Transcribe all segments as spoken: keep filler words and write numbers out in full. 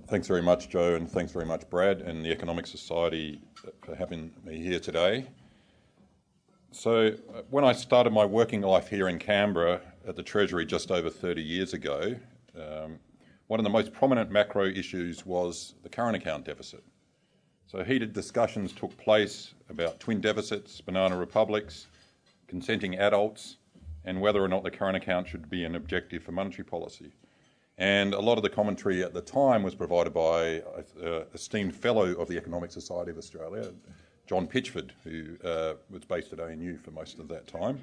Thanks very much, Joe, and thanks very much, Brad, and the Economic Society for having me here today. So, uh, when I started my working life here in Canberra at the Treasury just over thirty years ago, um, one of the most prominent macro issues was the current account deficit. So heated discussions took place about twin deficits, banana republics, consenting adults, and whether or not the current account should be an objective for monetary policy. And a lot of the commentary at the time was provided by an esteemed fellow of the Economic Society of Australia, John Pitchford, who uh, was based at A N U for most of that time.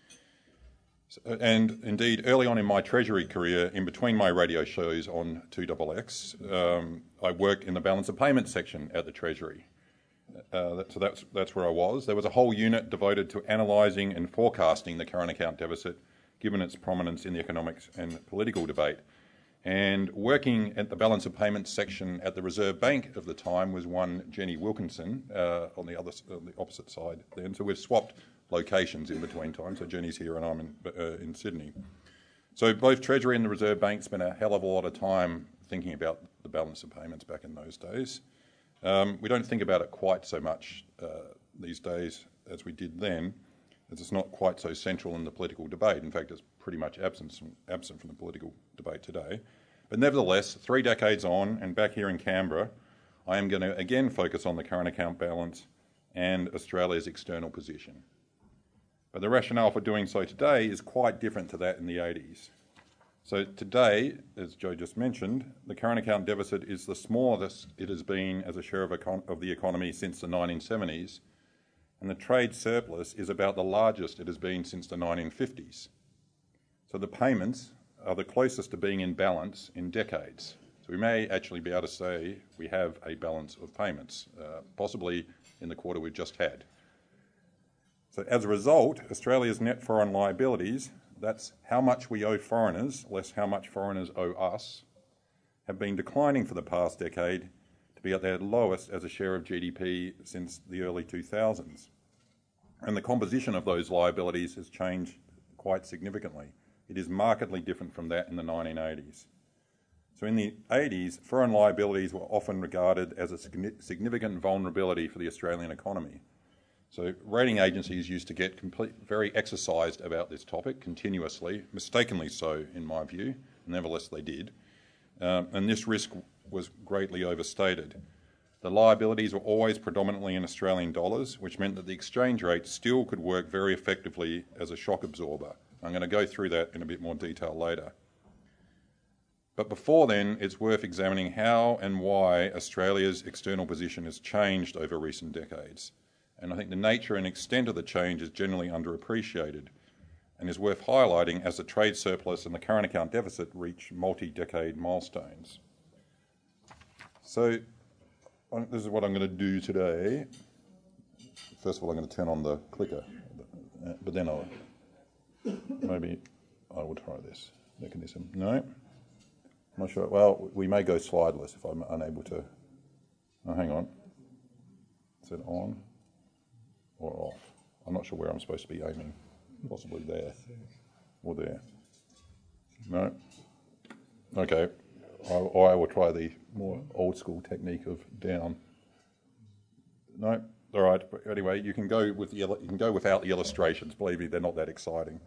So, and indeed, early on in my Treasury career, in between my radio shows on two X X, um, I worked in the balance of payments section at the Treasury. Uh, that, so that's, that's where I was. There was a whole unit devoted to analysing and forecasting the current account deficit, given its prominence in the economics and political debate. And working at the balance of payments section at the Reserve Bank of the time was one Jenny Wilkinson uh, on the other, on the opposite side then. So we've swapped locations in between times. So Jenny's here and I'm in, uh, in Sydney. So both Treasury and the Reserve Bank spent a hell of a lot of time thinking about the balance of payments back in those days. Um, we don't think about it quite so much uh, these days as we did then, as it's not quite so central in the political debate. In fact, it's pretty much absent, absent from the political debate today. But nevertheless, three decades on and back here in Canberra, I am going to again focus on the current account balance and Australia's external position. But the rationale for doing so today is quite different to that in the eighties. So today, as Joe just mentioned, the current account deficit is the smallest it has been as a share of, econ- of the economy since the nineteen seventies, and the trade surplus is about the largest it has been since the nineteen fifties. So the payments are the closest to being in balance in decades. So we may actually be able to say we have a balance of payments, uh, possibly in the quarter we've just had. So as a result, Australia's net foreign liabilities, that's how much we owe foreigners, less how much foreigners owe us, have been declining for the past decade to be at their lowest as a share of G D P since the early two thousands. And the composition of those liabilities has changed quite significantly. It is markedly different from that in the nineteen eighties. So in the eighties, foreign liabilities were often regarded as a significant vulnerability for the Australian economy. So rating agencies used to get complete, very exercised about this topic continuously, mistakenly so in my view, nevertheless they did. Um, and this risk was greatly overstated. The liabilities were always predominantly in Australian dollars, which meant that the exchange rate still could work very effectively as a shock absorber. I'm going to go through that in a bit more detail later. But before then, it's worth examining how and why Australia's external position has changed over recent decades. And I think the nature and extent of the change is generally underappreciated and is worth highlighting as the trade surplus and the current account deficit reach multi-decade milestones. So this is what I'm going to do today. First of all, I'm going to turn on the clicker, but then I'll, maybe I will try this mechanism. No, I'm not sure. Well, we may go slideless if I'm unable to. Oh, hang on. Is it on or off? I'm not sure where I'm supposed to be aiming. Possibly there or there. No? Okay. I, or I will try the more old school technique of down. No? All right. But anyway, you can go with the, you can go without the illustrations. Believe me, they're not that exciting.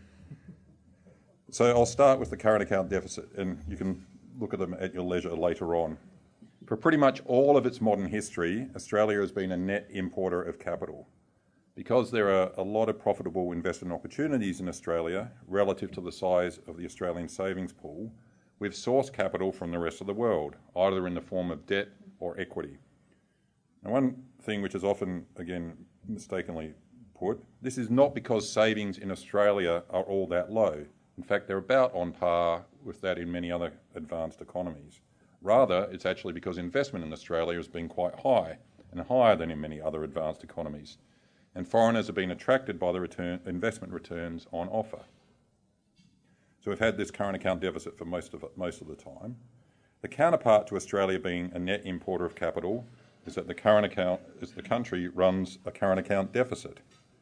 So I'll start with the current account deficit, and you can look at them at your leisure later on. For pretty much all of its modern history, Australia has been a net importer of capital. Because there are a lot of profitable investment opportunities in Australia relative to the size of the Australian savings pool, we've sourced capital from the rest of the world, either in the form of debt or equity. Now, one thing which is often, again, mistakenly put, this is not because savings in Australia are all that low. In fact, they're about on par with that in many other advanced economies. Rather, it's actually because investment in Australia has been quite high, and higher than in many other advanced economies. And foreigners have been attracted by the return, investment returns on offer. So we've had this current account deficit for most of it, most of the time. The counterpart to Australia being a net importer of capital is that the current account is the country runs a current account deficit.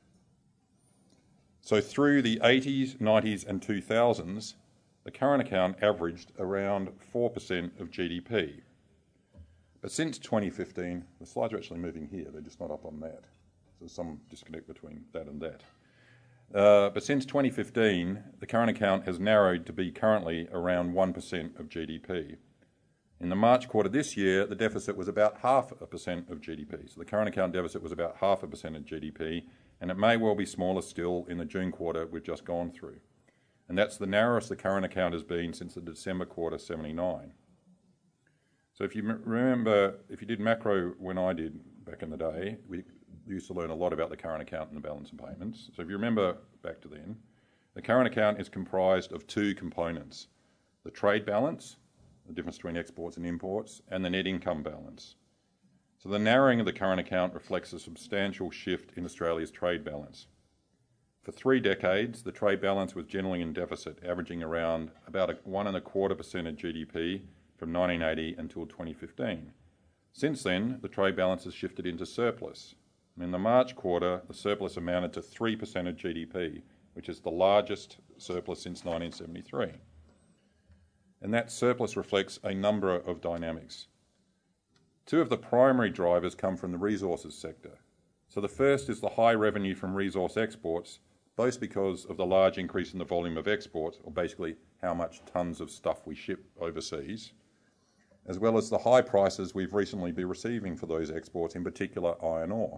So through the eighties, nineties and two thousands, the current account averaged around four percent of G D P. But since twenty fifteen, the slides are actually moving here, they're just not up on that. So there's some disconnect between that and that. Uh, but since twenty fifteen, the current account has narrowed to be currently around one percent of G D P. In the March quarter this year, the deficit was about half a percent of G D P. So the current account deficit was about half a percent of G D P, and it may well be smaller still in the June quarter we've just gone through. And that's the narrowest the current account has been since the December quarter seventy-nine. So if you m- remember, if you did macro when I did back in the day, we used to learn a lot about the current account and the balance of payments. So if you remember back to then, the current account is comprised of two components: the trade balance, the difference between exports and imports, and the net income balance. So the narrowing of the current account reflects a substantial shift in Australia's trade balance. For three decades, the trade balance was generally in deficit, averaging around about a one and a quarter percent of G D P from nineteen eighty until twenty fifteen. Since then, the trade balance has shifted into surplus. In the March quarter, the surplus amounted to three percent of G D P, which is the largest surplus since nineteen seventy-three. And that surplus reflects a number of dynamics. Two of the primary drivers come from the resources sector. So the first is the high revenue from resource exports, both because of the large increase in the volume of exports, or basically how much tonnes of stuff we ship overseas, as well as the high prices we've recently been receiving for those exports, in particular iron ore.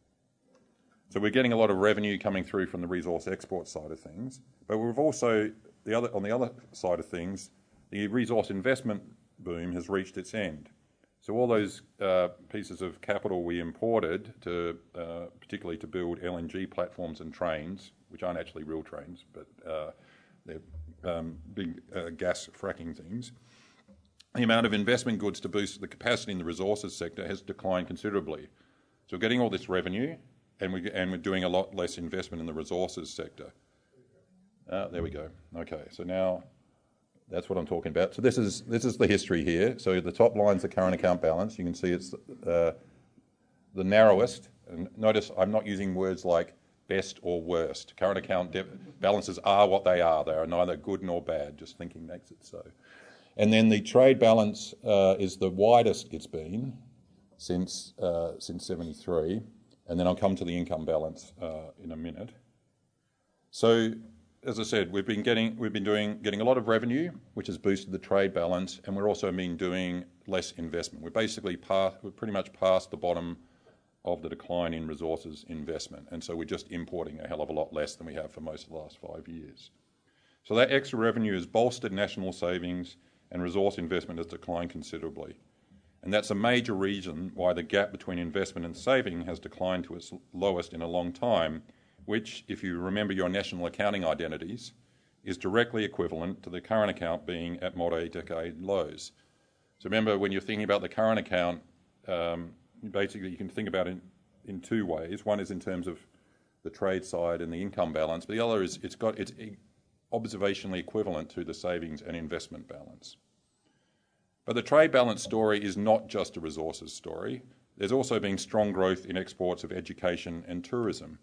So we're getting a lot of revenue coming through from the resource export side of things, but we've also, the other, on the other side of things, the resource investment boom has reached its end. So all those uh, pieces of capital we imported, to, uh, particularly to build L N G platforms and trains, which aren't actually real trains, but uh, they're um, big uh, gas fracking things, the amount of investment goods to boost the capacity in the resources sector has declined considerably. So we're getting all this revenue, and, we, and we're doing a lot less investment in the resources sector. Uh, there we go. Okay, so now that's what I'm talking about. So this is this is the history here. So the top line's the current account balance. You can see it's uh, the narrowest. And notice I'm not using words like best or worst. Current account de- balances are what they are. They are neither good nor bad. Just thinking makes it so. And then the trade balance uh, is the widest it's been since uh, since seventy-three. And then I'll come to the income balance uh, in a minute. So, as I said, we've been getting we've been doing getting a lot of revenue, which has boosted the trade balance, and we're also been doing less investment. We're basically past, we're pretty much past the bottom of the decline in resources investment, and so we're just importing a hell of a lot less than we have for most of the last five years. So that extra revenue has bolstered national savings, and resource investment has declined considerably. And that's a major reason why the gap between investment and saving has declined to its lowest in a long time, which, if you remember your national accounting identities, is directly equivalent to the current account being at multi-decade lows. So remember, when you're thinking about the current account, um, basically you can think about it in, in two ways. One is in terms of the trade side and the income balance, but the other is it's got it's observationally equivalent to the savings and investment balance. But the trade balance story is not just a resources story. There's also been strong growth in exports of education and tourism.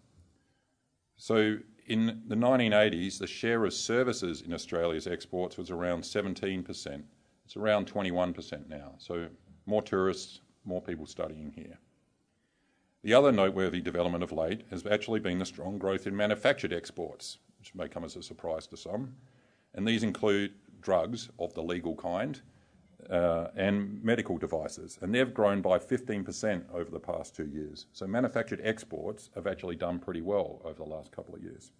So in the nineteen eighties, the share of services in Australia's exports was around seventeen percent. It's around twenty-one percent now. So more tourists, more people studying here. The other noteworthy development of late has actually been the strong growth in manufactured exports, which may come as a surprise to some. And these include drugs of the legal kind, Uh, and medical devices, and they've grown by fifteen percent over the past two years. So manufactured exports have actually done pretty well over the last couple of years.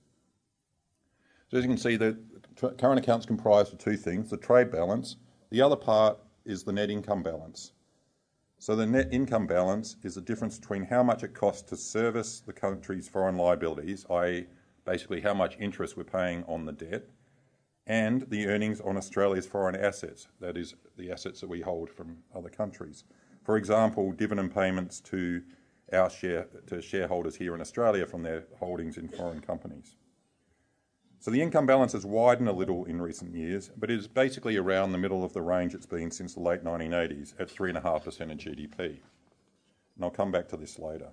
So as you can see, the t- current account's comprised of two things: the trade balance. The other part is the net income balance. So the net income balance is the difference between how much it costs to service the country's foreign liabilities, that is basically how much interest we're paying on the debt, and the earnings on Australia's foreign assets, that is, the assets that we hold from other countries. For example, dividend payments to our share to shareholders here in Australia from their holdings in foreign companies. So the income balance has widened a little in recent years, but is basically around the middle of the range it's been since the late nineteen eighties at three point five percent of G D P. And I'll come back to this later.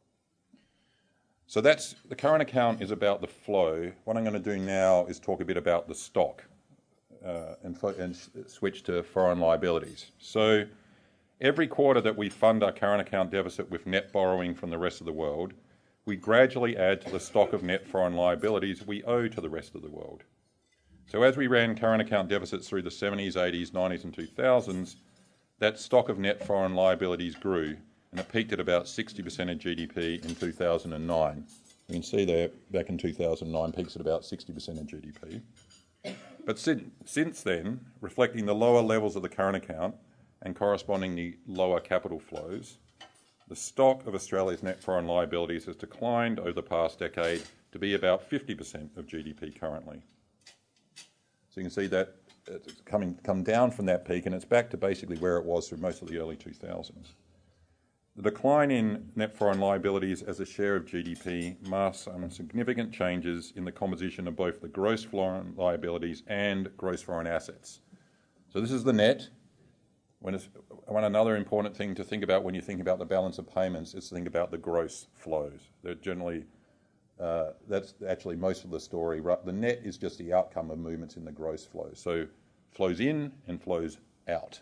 So that's the current account is about the flow. What I'm going to do now is talk a bit about the stock uh, and, fo- and switch to foreign liabilities. So Every quarter that we fund our current account deficit with net borrowing from the rest of the world, we gradually add to the stock of net foreign liabilities we owe to the rest of the world. So as we ran current account deficits through the seventies, eighties, nineties and two thousands, that stock of net foreign liabilities grew, and it peaked at about sixty percent of G D P in two thousand nine. You can see there, back in two thousand nine, peaks at about sixty percent of G D P. But sin- since then, reflecting the lower levels of the current account and correspondingly lower capital flows, the stock of Australia's net foreign liabilities has declined over the past decade to be about fifty percent of G D P currently. So you can see that it's coming, come down from that peak, and it's back to basically where it was through most of the early two thousands. The decline in net foreign liabilities as a share of G D P masks some significant changes in the composition of both the gross foreign liabilities and gross foreign assets. So this is the net. When it's, one another important thing to think about when you think about the balance of payments is to think about the gross flows. They're generally, uh, that's actually most of the story. The net is just the outcome of movements in the gross flows. So flows in and flows out.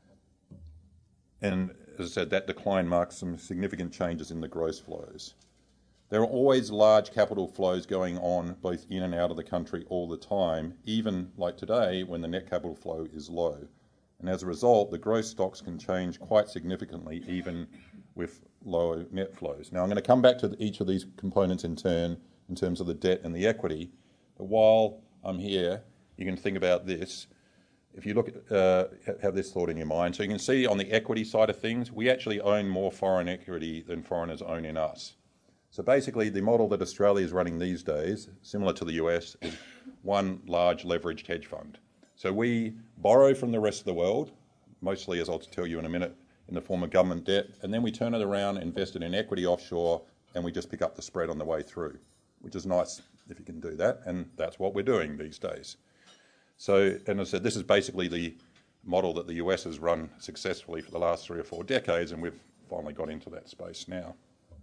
And as I said, that decline marks some significant changes in the gross flows. There are always large capital flows going on both in and out of the country all the time, even like today when the net capital flow is low. And as a result, the gross stocks can change quite significantly even with lower net flows. Now I'm going to come back to each of these components in turn in terms of the debt and the equity. But while I'm here, you can think about this. If you look at, uh, have this thought in your mind. So you can see on the equity side of things, we actually own more foreign equity than foreigners own in us. So basically the model that Australia is running these days, similar to the U S, is one large leveraged hedge fund. So we borrow from the rest of the world, mostly, as I'll tell you in a minute, in the form of government debt, and then we turn it around, invest it in equity offshore, and we just pick up the spread on the way through, which is nice if you can do that, and that's what we're doing these days. So, and as I said, this is basically the model that the U S has run successfully for the last three or four decades, and we've finally got into that space now.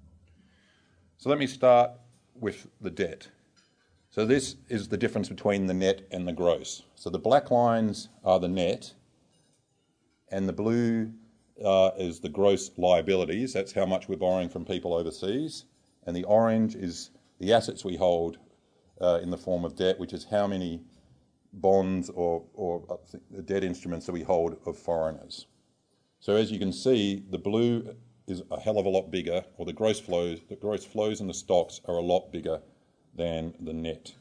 So let me start with the debt. So this is the difference between the net and the gross. So the black lines are the net, and the blue uh, is the gross liabilities. That's how much we're borrowing from people overseas. And the orange is the assets we hold uh, in the form of debt, which is how many bonds or, or debt instruments that we hold of foreigners. So as you can see, the blue is a hell of a lot bigger, or the gross flows, the gross flows in the stocks are a lot bigger than the net.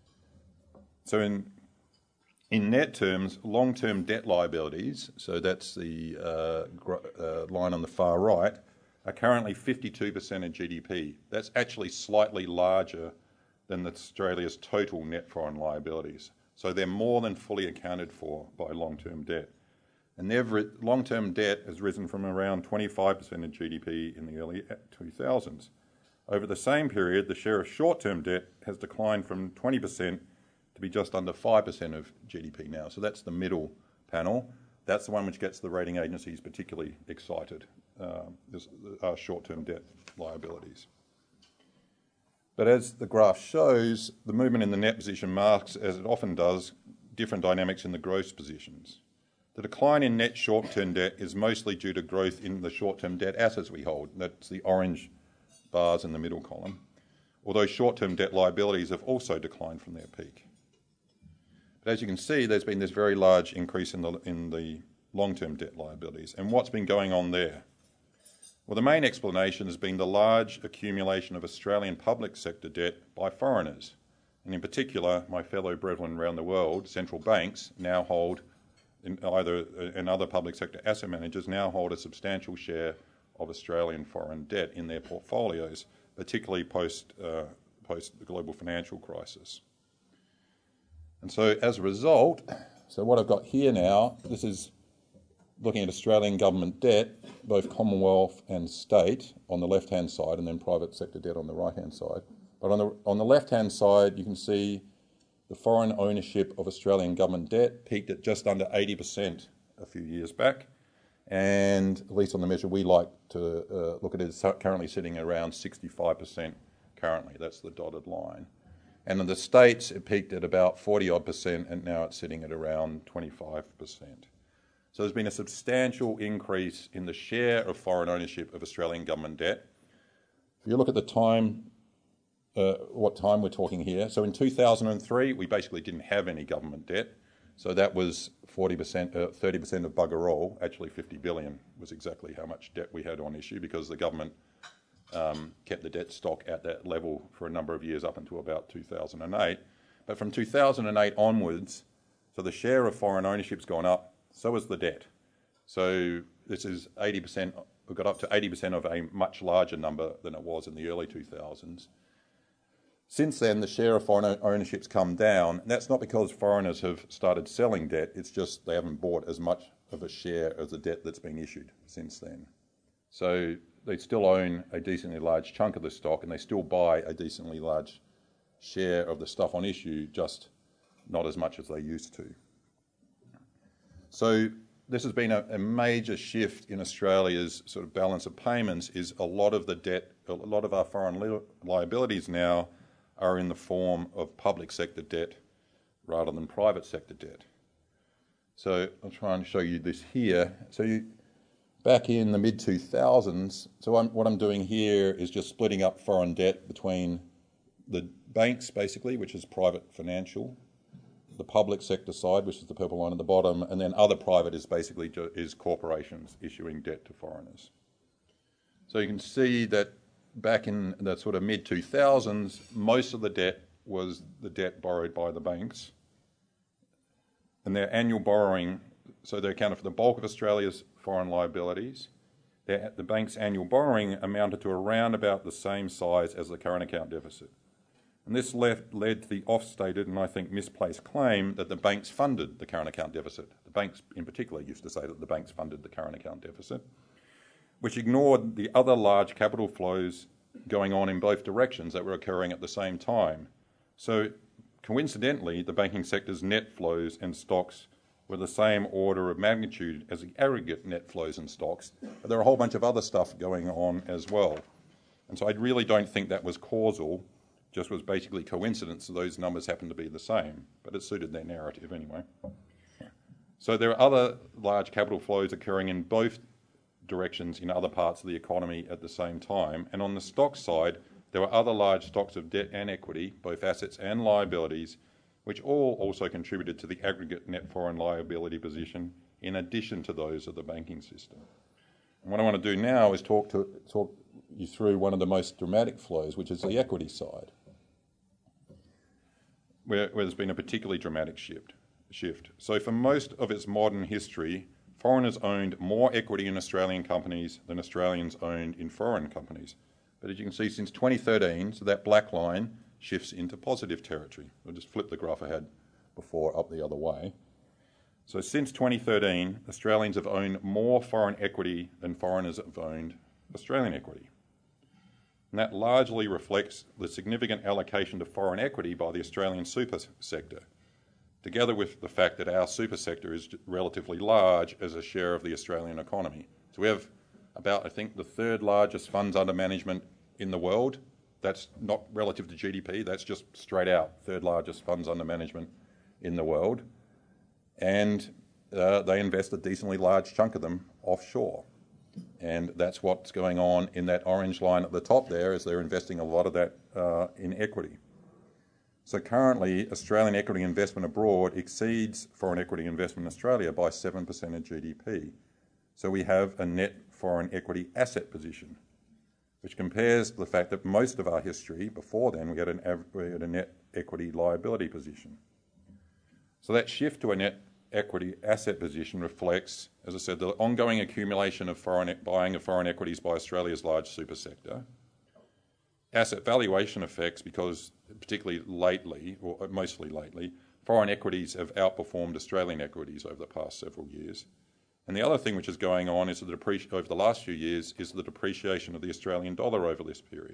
So in in net terms, long-term debt liabilities, so that's the uh, gr- uh, line on the far right, are currently fifty-two percent of G D P. That's actually slightly larger than Australia's total net foreign liabilities. So they're more than fully accounted for by long-term debt. And their long-term debt has risen from around twenty-five percent of G D P in the early two thousands. Over the same period, the share of short-term debt has declined from twenty percent to be just under five percent of G D P now. So that's the middle panel. That's the one which gets the rating agencies particularly excited, uh, this, uh, short-term debt liabilities. But as the graph shows, the movement in the net position marks, as it often does, different dynamics in the gross positions. The decline in net short-term debt is mostly due to growth in the short-term debt assets we hold. That's the orange bars in the middle column, although short-term debt liabilities have also declined from their peak. But as you can see, there's been this very large increase in the, in the long-term debt liabilities. And what's been going on there? Well, the main explanation has been the large accumulation of Australian public sector debt by foreigners. And in particular, my fellow brethren around the world, central banks now hold, in either and other public sector asset managers now hold a substantial share of Australian foreign debt in their portfolios, particularly post, uh, post the global financial crisis. And so as a result, so what I've got here now, this is looking at Australian government debt, both Commonwealth and state on the left-hand side, and then private sector debt on the right-hand side. But on the, on the left-hand side, you can see the foreign ownership of Australian government debt peaked at just under eighty percent a few years back. And at least on the measure we like to uh, look at it, it's currently sitting around sixty-five percent currently. That's the dotted line. And in the States, it peaked at about forty odd percent, and now it's sitting at around twenty-five percent. So there's been a substantial increase in the share of foreign ownership of Australian government debt. If you look at the time, uh, what time we're talking here, so in two thousand three we basically didn't have any government debt. So that was forty percent, uh, thirty percent of bugger all. Actually fifty billion was exactly how much debt we had on issue, because the government um, kept the debt stock at that level for a number of years up until about two thousand eight. But from two thousand eight onwards, so the share of foreign ownership's gone up, so has the debt. So this is eighty percent, we got up to eighty percent of a much larger number than it was in the early two thousands. Since then, the share of foreign ownership's come down, and that's not because foreigners have started selling debt, it's just they haven't bought as much of a share of the debt that's been issued since then. So they still own a decently large chunk of the stock, and they still buy a decently large share of the stuff on issue, just not as much as they used to. So this has been a, a major shift in Australia's sort of balance of payments. Is a lot of the debt, a lot of our foreign li liabilities now are in the form of public sector debt rather than private sector debt. So I'll try and show you this here. So you, back in the mid two thousands, so I'm, what I'm doing here is just splitting up foreign debt between the banks, basically, which is private financial, the public sector side, which is the purple line at the bottom, and then other private is basically is corporations issuing debt to foreigners. So you can see that back in the sort of mid two thousands, most of the debt was the debt borrowed by the banks. And their annual borrowing, so they accounted for the bulk of Australia's foreign liabilities. Their, the bank's annual borrowing amounted to around about the same size as the current account deficit. And this left, led to the oft-stated and I think misplaced claim that the banks funded the current account deficit. The banks in particular used to say that the banks funded the current account deficit, which ignored the other large capital flows going on in both directions that were occurring at the same time. So coincidentally, the banking sector's net flows and stocks were the same order of magnitude as the aggregate net flows and stocks, but there are a whole bunch of other stuff going on as well. And so I really don't think that was causal, just was basically coincidence that those numbers happen to be the same, but it suited their narrative anyway. So there are other large capital flows occurring in both directions in other parts of the economy at the same time. And on the stock side, there were other large stocks of debt and equity, both assets and liabilities, which all also contributed to the aggregate net foreign liability position in addition to those of the banking system. And what I want to do now is talk, to, talk you through one of the most dramatic flows, which is the equity side, where, where there's been a particularly dramatic shift. shift. So for most of its modern history, foreigners owned more equity in Australian companies than Australians owned in foreign companies. But as you can see, since twenty thirteen, so that black line shifts into positive territory. I'll just flip the graph I had before up the other way. So since twenty thirteen, Australians have owned more foreign equity than foreigners have owned Australian equity. And that largely reflects the significant allocation to foreign equity by the Australian super sector, together with the fact that our super sector is relatively large as a share of the Australian economy. So we have about, I think, the third largest funds under management in the world. That's not relative to G D P, that's just straight out third largest funds under management in the world. And uh, they invest a decently large chunk of them offshore. And that's what's going on in that orange line at the top there, is they're investing a lot of that uh, in equity. So currently, Australian equity investment abroad exceeds foreign equity investment in Australia by seven percent of G D P. So we have a net foreign equity asset position, which compares to the fact that most of our history before then we had, an, we had a net equity liability position. So that shift to a net equity asset position reflects, as I said, the ongoing accumulation of foreign buying of foreign equities by Australia's large super sector, asset valuation effects because particularly lately, or mostly lately, foreign equities have outperformed Australian equities over the past several years. And the other thing which is going on is the over the last few years is the depreciation of the Australian dollar over this period.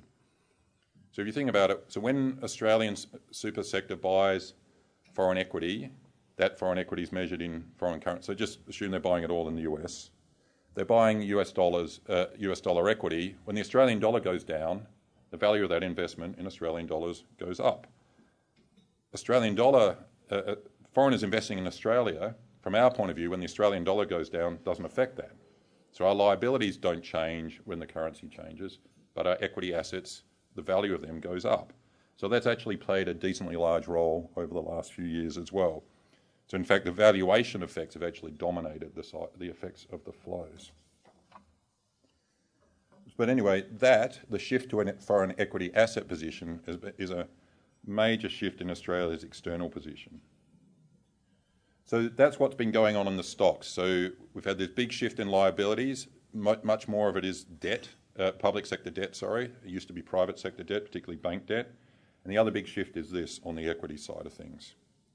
So if you think about it, so when Australian super sector buys foreign equity, that foreign equity is measured in foreign currency. So just assume they're buying it all in the U S. They're buying U S dollars, uh, U S dollar equity. When the Australian dollar goes down, the value of that investment in Australian dollars goes up. Australian dollar, uh, foreigners investing in Australia from our point of view, when the Australian dollar goes down, it doesn't affect that. So our liabilities don't change when the currency changes, but our equity assets, the value of them goes up. So that's actually played a decently large role over the last few years as well. So in fact, the valuation effects have actually dominated the, the effects of the flows. But anyway, that, the shift to a foreign equity asset position is, is a major shift in Australia's external position. So that's what's been going on in the stocks. So we've had this big shift in liabilities. Much more of it is debt, uh, public sector debt, sorry. It used to be private sector debt, particularly bank debt. And the other big shift is this on the equity side of things.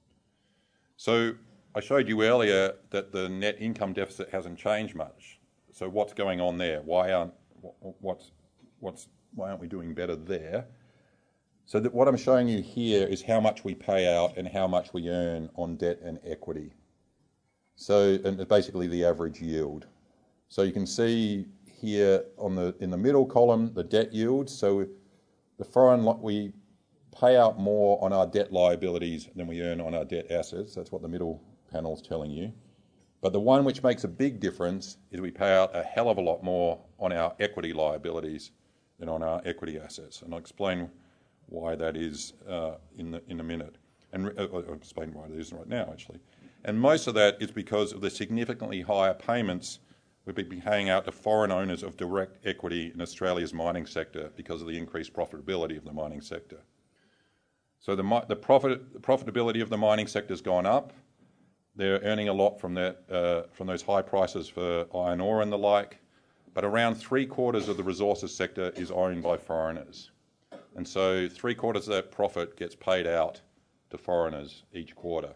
So I showed you earlier that the net income deficit hasn't changed much. So what's going on there? Why aren't, what's, what's, why aren't we doing better there? So that what I'm showing you here is how much we pay out and how much we earn on debt and equity. So, and basically the average yield. So you can see here on the in the middle column the debt yield. So the foreign we pay out more on our debt liabilities than we earn on our debt assets. That's what the middle panel is telling you. But the one which makes a big difference is we pay out a hell of a lot more on our equity liabilities than on our equity assets. And I'll explain why that is uh, in the in a minute, and uh, I'll explain why it is right now actually. And most of that is because of the significantly higher payments we've been paying out to foreign owners of direct equity in Australia's mining sector because of the increased profitability of the mining sector. So the the profit the profitability of the mining sector has gone up. They're earning a lot from that uh, from those high prices for iron ore and the like, but around three quarters of the resources sector is owned by foreigners. And so three quarters of that profit gets paid out to foreigners each quarter.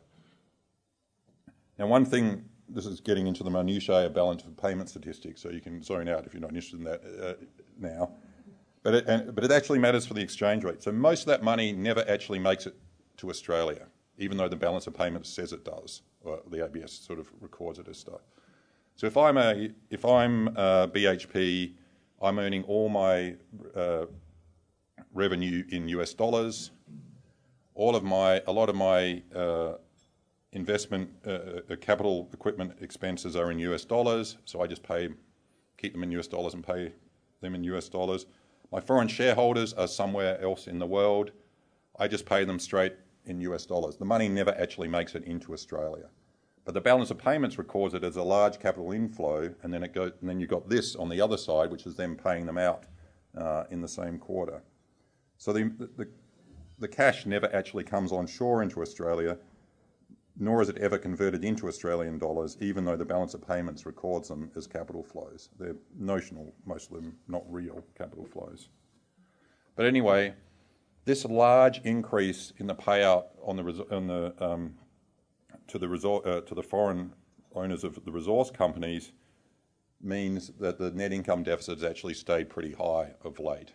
Now one thing, this is getting into the minutiae of balance of payment statistics, so you can zone out if you're not interested in that uh, now. But it, and, but it actually matters for the exchange rate. So most of that money never actually makes it to Australia, even though the balance of payments says it does, or the A B S sort of records it as stuff. So if I'm a, if I'm a B H P, I'm earning all my uh, revenue in U S dollars. All of my, a lot of my uh, investment, uh, capital equipment expenses are in U S dollars, so I just pay, keep them in U S dollars and pay them in U S dollars. My foreign shareholders are somewhere else in the world. I just pay them straight in U S dollars. The money never actually makes it into Australia. But the balance of payments records it as a large capital inflow, and then it goes, and then you've got this on the other side, which is them paying them out uh, in the same quarter. So the, the, the cash never actually comes on shore into Australia, nor is it ever converted into Australian dollars, even though the balance of payments records them as capital flows. They're notional, most of them, not real capital flows. But anyway, this large increase in the payout on the, on the, um, to, the resor- uh, to the foreign owners of the resource companies means that the net income deficit has actually stayed pretty high of late.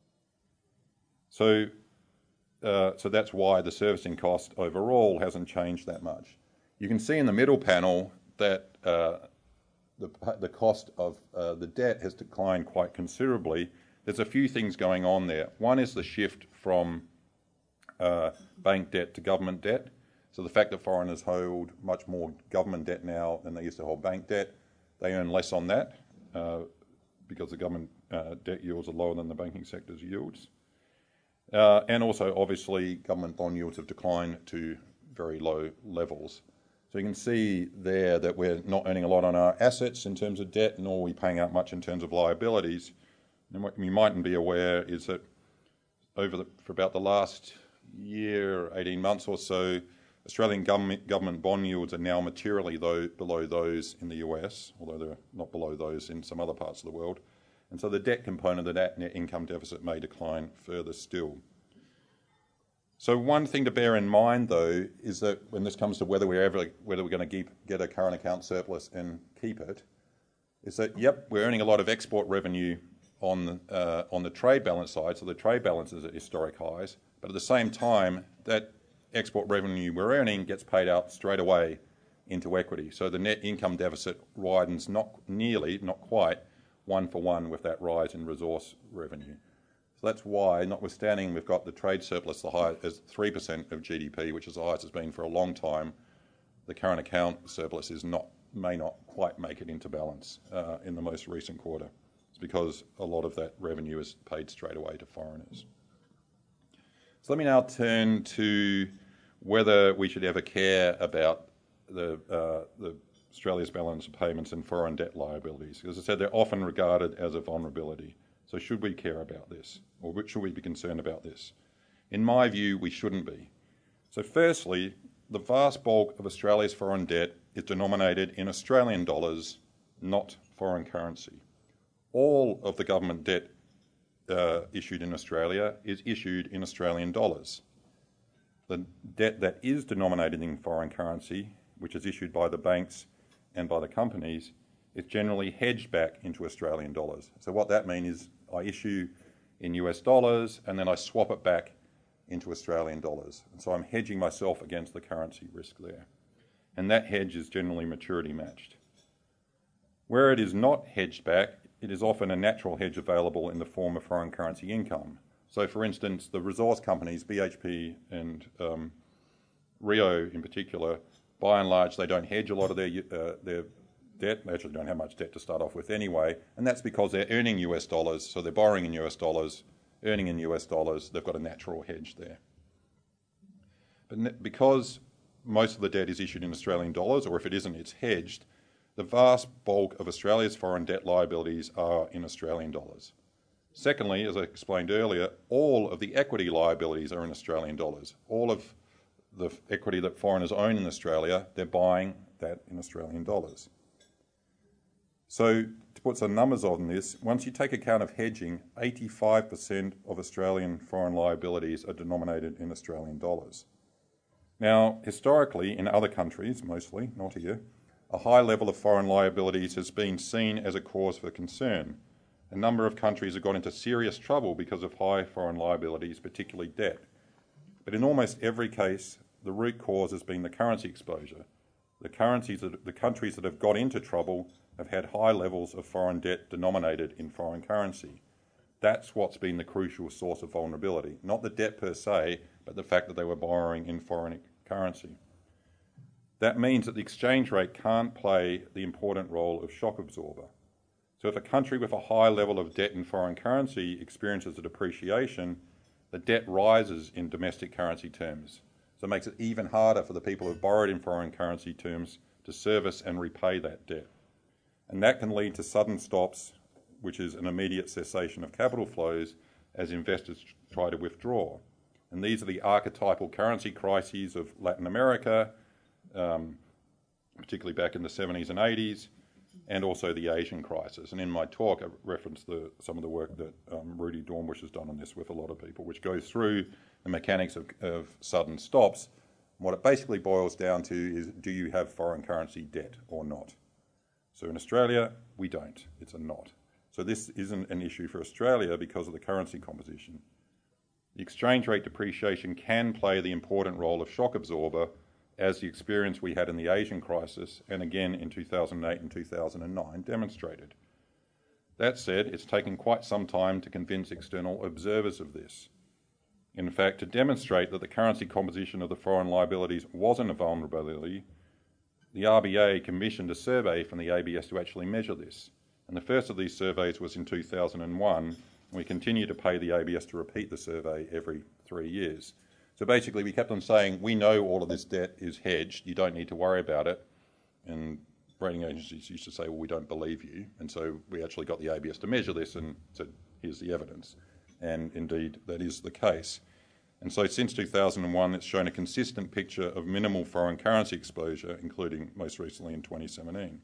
So, uh, so that's why the servicing cost overall hasn't changed that much. You can see in the middle panel that uh, the, the cost of uh, the debt has declined quite considerably. There's a few things going on there. One is the shift from uh, bank debt to government debt. So the fact that foreigners hold much more government debt now than they used to hold bank debt, they earn less on that uh, because the government uh, debt yields are lower than the banking sector's yields. Uh, and also, obviously, government bond yields have declined to very low levels. So you can see there that we're not earning a lot on our assets in terms of debt, nor are we paying out much in terms of liabilities. And what you mightn't be aware is that over the, for about the last year, eighteen months or so, Australian government, government bond yields are now materially though, below those in the U S, although they're not below those in some other parts of the world. And so the debt component of that net income deficit may decline further still. So one thing to bear in mind, though, is that when this comes to whether we're ever whether we're going to get a current account surplus and keep it, is that yep, we're earning a lot of export revenue on uh, on the trade balance side, so the trade balance is at historic highs. But at the same time, that export revenue we're earning gets paid out straight away into equity. So the net income deficit widens not nearly, not quite, one for one with that rise in resource revenue. So that's why, notwithstanding we've got the trade surplus the high as three percent of G D P, which is the highest it's been for a long time, the current account surplus is not may not quite make it into balance uh, in the most recent quarter. It's because a lot of that revenue is paid straight away to foreigners. So let me now turn to whether we should ever care about the, uh, the Australia's balance of payments and foreign debt liabilities. As I said, they're often regarded as a vulnerability. So should we care about this, or should we be concerned about this? In my view, we shouldn't be. So firstly, the vast bulk of Australia's foreign debt is denominated in Australian dollars, not foreign currency. All of the government debt uh, issued in Australia is issued in Australian dollars. The debt that is denominated in foreign currency, which is issued by the banks and by the companies, is generally hedged back into Australian dollars. So what that means is I issue in U S dollars and then I swap it back into Australian dollars. And so I'm hedging myself against the currency risk there. And that hedge is generally maturity matched. Where it is not hedged back, it is often a natural hedge available in the form of foreign currency income. So for instance, the resource companies, B H P and um, Rio in particular, by and large, they don't hedge a lot of their, uh, their debt. They actually don't have much debt to start off with anyway, and that's because they're earning U S dollars, so they're borrowing in U S dollars, earning in U S dollars, they've got a natural hedge there. But because most of the debt is issued in Australian dollars, or if it isn't, it's hedged, the vast bulk of Australia's foreign debt liabilities are in Australian dollars. Secondly, as I explained earlier, all of the equity liabilities are in Australian dollars. All of the equity that foreigners own in Australia, they're buying that in Australian dollars. So to put some numbers on this, once you take account of hedging, eighty-five percent of Australian foreign liabilities are denominated in Australian dollars. Now, historically, in other countries, mostly, not here, a high level of foreign liabilities has been seen as a cause for concern. A number of countries have got into serious trouble because of high foreign liabilities, particularly debt. But in almost every case, the root cause has been the currency exposure. The currencies, that, the countries that have got into trouble have had high levels of foreign debt denominated in foreign currency. That's what's been the crucial source of vulnerability. Not the debt per se, but the fact that they were borrowing in foreign currency. That means that the exchange rate can't play the important role of shock absorber. So if a country with a high level of debt in foreign currency experiences a depreciation, the debt rises in domestic currency terms. So it makes it even harder for the people who have borrowed in foreign currency terms to service and repay that debt. And that can lead to sudden stops, which is an immediate cessation of capital flows as investors try to withdraw. And these are the archetypal currency crises of Latin America, um, particularly back in the seventies and eighties, and also the Asian crisis. And in my talk, I referenced the, some of the work that um, Rudy Dornbush has done on this with a lot of people, which goes through the mechanics of, of sudden stops. What it basically boils down to is, do you have foreign currency debt or not? So in Australia, we don't. It's a not. So this isn't an issue for Australia because of the currency composition. The exchange rate depreciation can play the important role of shock absorber, as the experience we had in the Asian crisis and again in two thousand eight and two thousand nine demonstrated. That said, it's taken quite some time to convince external observers of this. In fact, to demonstrate that the currency composition of the foreign liabilities wasn't a vulnerability, the R B A commissioned a survey from the A B S to actually measure this. And the first of these surveys was in two thousand one, and we continue to pay the A B S to repeat the survey every three years. So basically we kept on saying, we know all of this debt is hedged, you don't need to worry about it. And rating agencies used to say, well, we don't believe you. And so we actually got the A B S to measure this and said, here's the evidence. And indeed, that is the case. And so since two thousand one, it's shown a consistent picture of minimal foreign currency exposure, including most recently in twenty seventeen.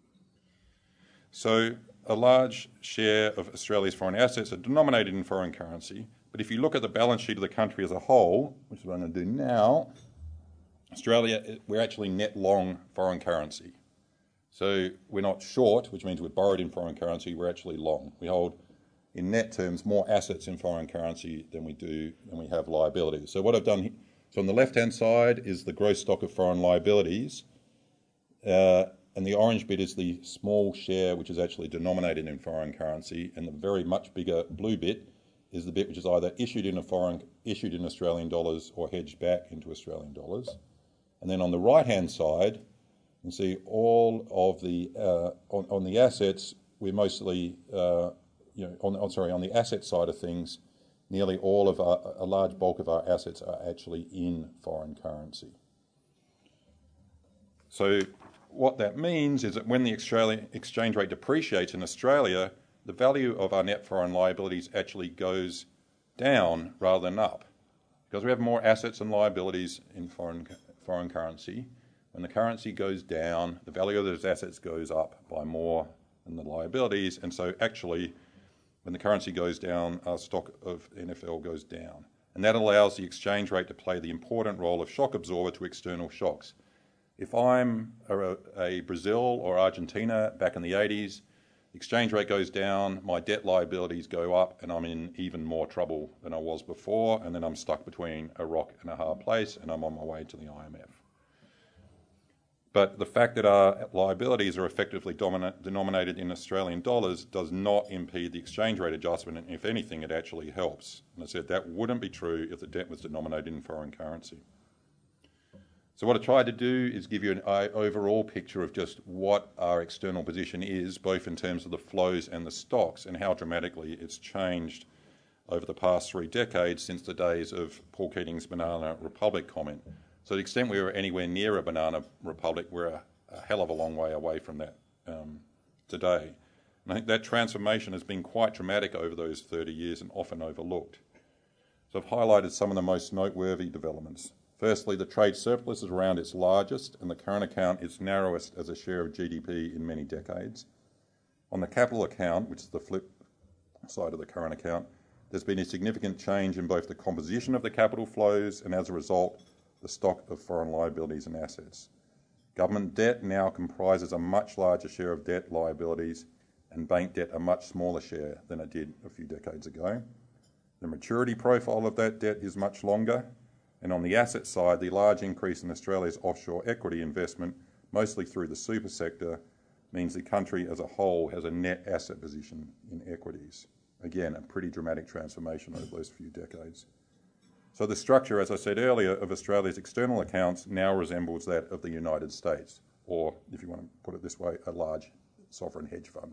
So a large share of Australia's foreign assets are denominated in foreign currency. But if you look at the balance sheet of the country as a whole, which is what I'm going to do now, Australia, we're actually net long foreign currency. So we're not short, which means we're borrowed in foreign currency, we're actually long. We hold, in net terms, more assets in foreign currency than we do, than we have liabilities. So what I've done, so on the left-hand side is the gross stock of foreign liabilities, uh, and the orange bit is the small share which is actually denominated in foreign currency, and the very much bigger blue bit is the bit which is either issued in a foreign, issued in Australian dollars or hedged back into Australian dollars. And then on the right-hand side, you can see all of the, uh, on, on the assets, we're mostly, uh, you know, on, on, sorry, on the asset side of things, nearly all of our, a large bulk of our assets are actually in foreign currency. So what that means is that when the Australian exchange rate depreciates in Australia, the value of our net foreign liabilities actually goes down rather than up. Because we have more assets and liabilities in foreign, foreign currency, when the currency goes down, the value of those assets goes up by more than the liabilities, and so actually, when the currency goes down, our stock of N F L goes down. And that allows the exchange rate to play the important role of shock absorber to external shocks. If I'm a, a Brazil or Argentina back in the eighties, the exchange rate goes down, my debt liabilities go up, and I'm in even more trouble than I was before, and then I'm stuck between a rock and a hard place, and I'm on my way to the I M F. But the fact that our liabilities are effectively dominant, denominated in Australian dollars does not impede the exchange rate adjustment, and if anything, it actually helps. And I said that wouldn't be true if the debt was denominated in foreign currency. So what I tried to do is give you an overall picture of just what our external position is, both in terms of the flows and the stocks, and how dramatically it's changed over the past three decades since the days of Paul Keating's Banana Republic comment. So to the extent we were anywhere near a banana republic, we're a, a hell of a long way away from that um, today. And I think that transformation has been quite dramatic over those thirty years and often overlooked. So I've highlighted some of the most noteworthy developments. Firstly, the trade surplus is around its largest and the current account its narrowest as a share of G D P in many decades. On the capital account, which is the flip side of the current account, there's been a significant change in both the composition of the capital flows and, as a result, the stock of foreign liabilities and assets. Government debt now comprises a much larger share of debt liabilities and bank debt a much smaller share than it did a few decades ago. The maturity profile of that debt is much longer, and on the asset side, the large increase in Australia's offshore equity investment, mostly through the super sector, means the country as a whole has a net asset position in equities. Again, a pretty dramatic transformation over those few decades. So the structure, as I said earlier, of Australia's external accounts now resembles that of the United States, or, if you want to put it this way, a large sovereign hedge fund.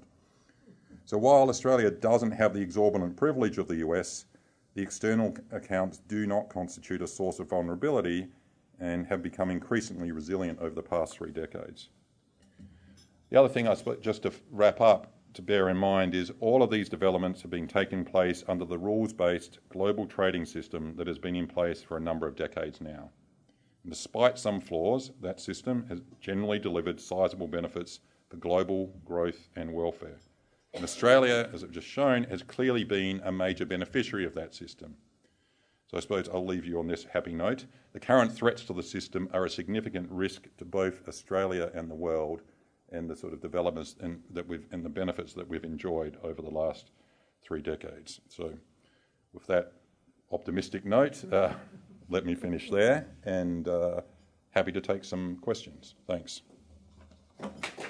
So while Australia doesn't have the exorbitant privilege of the U S, the external accounts do not constitute a source of vulnerability and have become increasingly resilient over the past three decades. The other thing, I suppose, just to wrap up, to bear in mind is all of these developments have been taking place under the rules-based global trading system that has been in place for a number of decades now. And despite some flaws, that system has generally delivered sizable benefits for global growth and welfare. And Australia, as I've just shown, has clearly been a major beneficiary of that system. So I suppose I'll leave you on this happy note. The current threats to the system are a significant risk to both Australia and the world, and the sort of developments and that we've and the benefits that we've enjoyed over the last three decades. So, with that optimistic note, uh, let me finish there, and uh, happy to take some questions. Thanks. I'm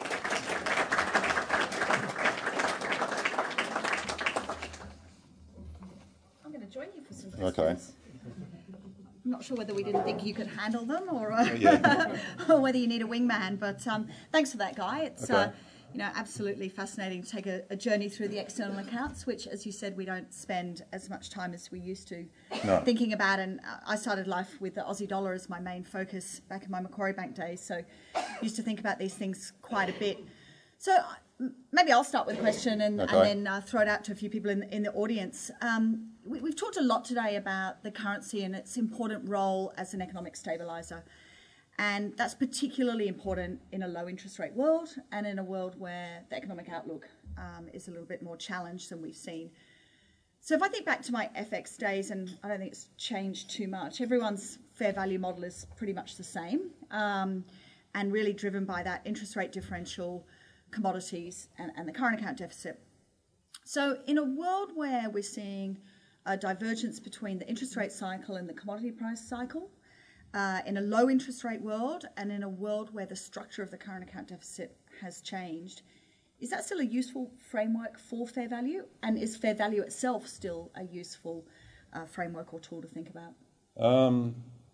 going to join you for some questions. Okay. I'm not sure whether we didn't think you could handle them or, uh, Yeah. or whether you need a wingman, but um, thanks for that, Guy. It's Okay. uh, you know, absolutely fascinating to take a, a journey through the external accounts, which, as you said, we don't spend as much time as we used to No. thinking about. And uh, I started life with the Aussie dollar as my main focus back in my Macquarie Bank days, so used to think about these things quite a bit. So maybe I'll start with a question and, Okay. and then uh, throw it out to a few people in, in the audience. Um, we, we've talked a lot today about the currency and its important role as an economic stabiliser. And that's particularly important in a low interest rate world and in a world where the economic outlook um, is a little bit more challenged than we've seen. So if I think back to my F X days, and I don't think it's changed too much, everyone's fair value model is pretty much the same um, and really driven by that interest rate differential, commodities and, and the current account deficit. So in a world where we're seeing a divergence between the interest rate cycle and the commodity price cycle, uh, in a low interest rate world and in a world where the structure of the current account deficit has changed, is that still a useful framework for fair value? And is fair value itself still a useful uh, framework or tool to think about? Um,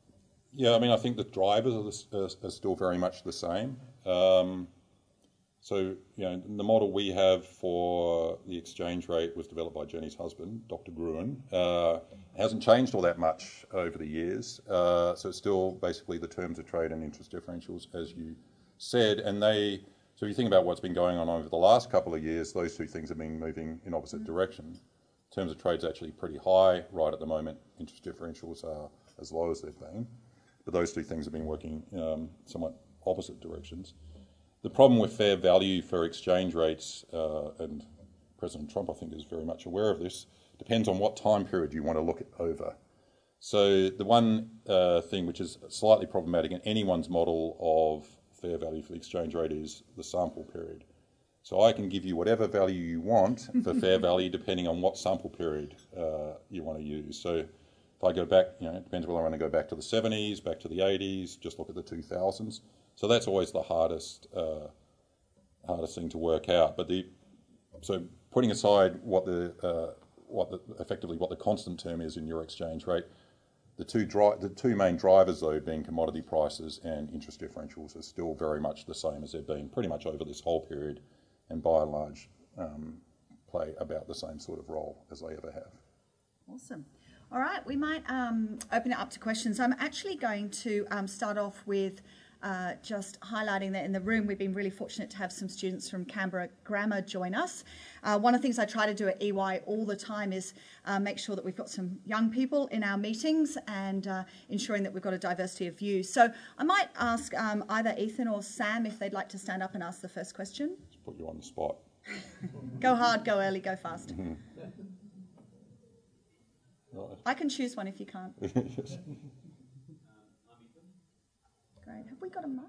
Yeah, I mean, I think the drivers are, the, are, are still very much the same. Um, so, you know, the model we have for the exchange rate was developed by Jenny's husband, Doctor Gruen. Uh, hasn't changed all that much over the years. Uh, so it's still basically the terms of trade and interest differentials, as you said. And they, so if you think about what's been going on over the last couple of years, those two things have been moving in opposite directions. Terms of trade's actually pretty high right at the moment. Interest differentials are as low as they've been. But those two things have been working um, somewhat opposite directions. The problem with fair value for exchange rates, uh, and President Trump, I think, is very much aware of this, depends on what time period you want to look at over. So the one uh, thing which is slightly problematic in anyone's model of fair value for the exchange rate is the sample period. So I can give you whatever value you want for fair value depending on what sample period uh, you want to use. So if I go back, you know, it depends whether I want to go back to the seventies, back to the eighties, just look at the two thousands. So that's always the hardest uh, hardest thing to work out. But the so putting aside what the uh, what the, effectively what the constant term is in your exchange rate, the two dri- the two main drivers though being commodity prices and interest differentials are still very much the same as they've been pretty much over this whole period, and by and large um, play about the same sort of role as they ever have. Awesome. All right, we might um, open it up to questions. I'm actually going to um, start off with uh, just highlighting that in the room we've been really fortunate to have some students from Canberra Grammar join us. Uh, one of the things I try to do at E Y all the time is uh, make sure that we've got some young people in our meetings and uh, ensuring that we've got a diversity of views. So I might ask um, either Ethan or Sam if they'd like to stand up and ask the first question. Just put you on the spot. Go hard, go early, go fast. Mm-hmm. Right. I can choose one if you can't. Yes. Great. Have we got a mic?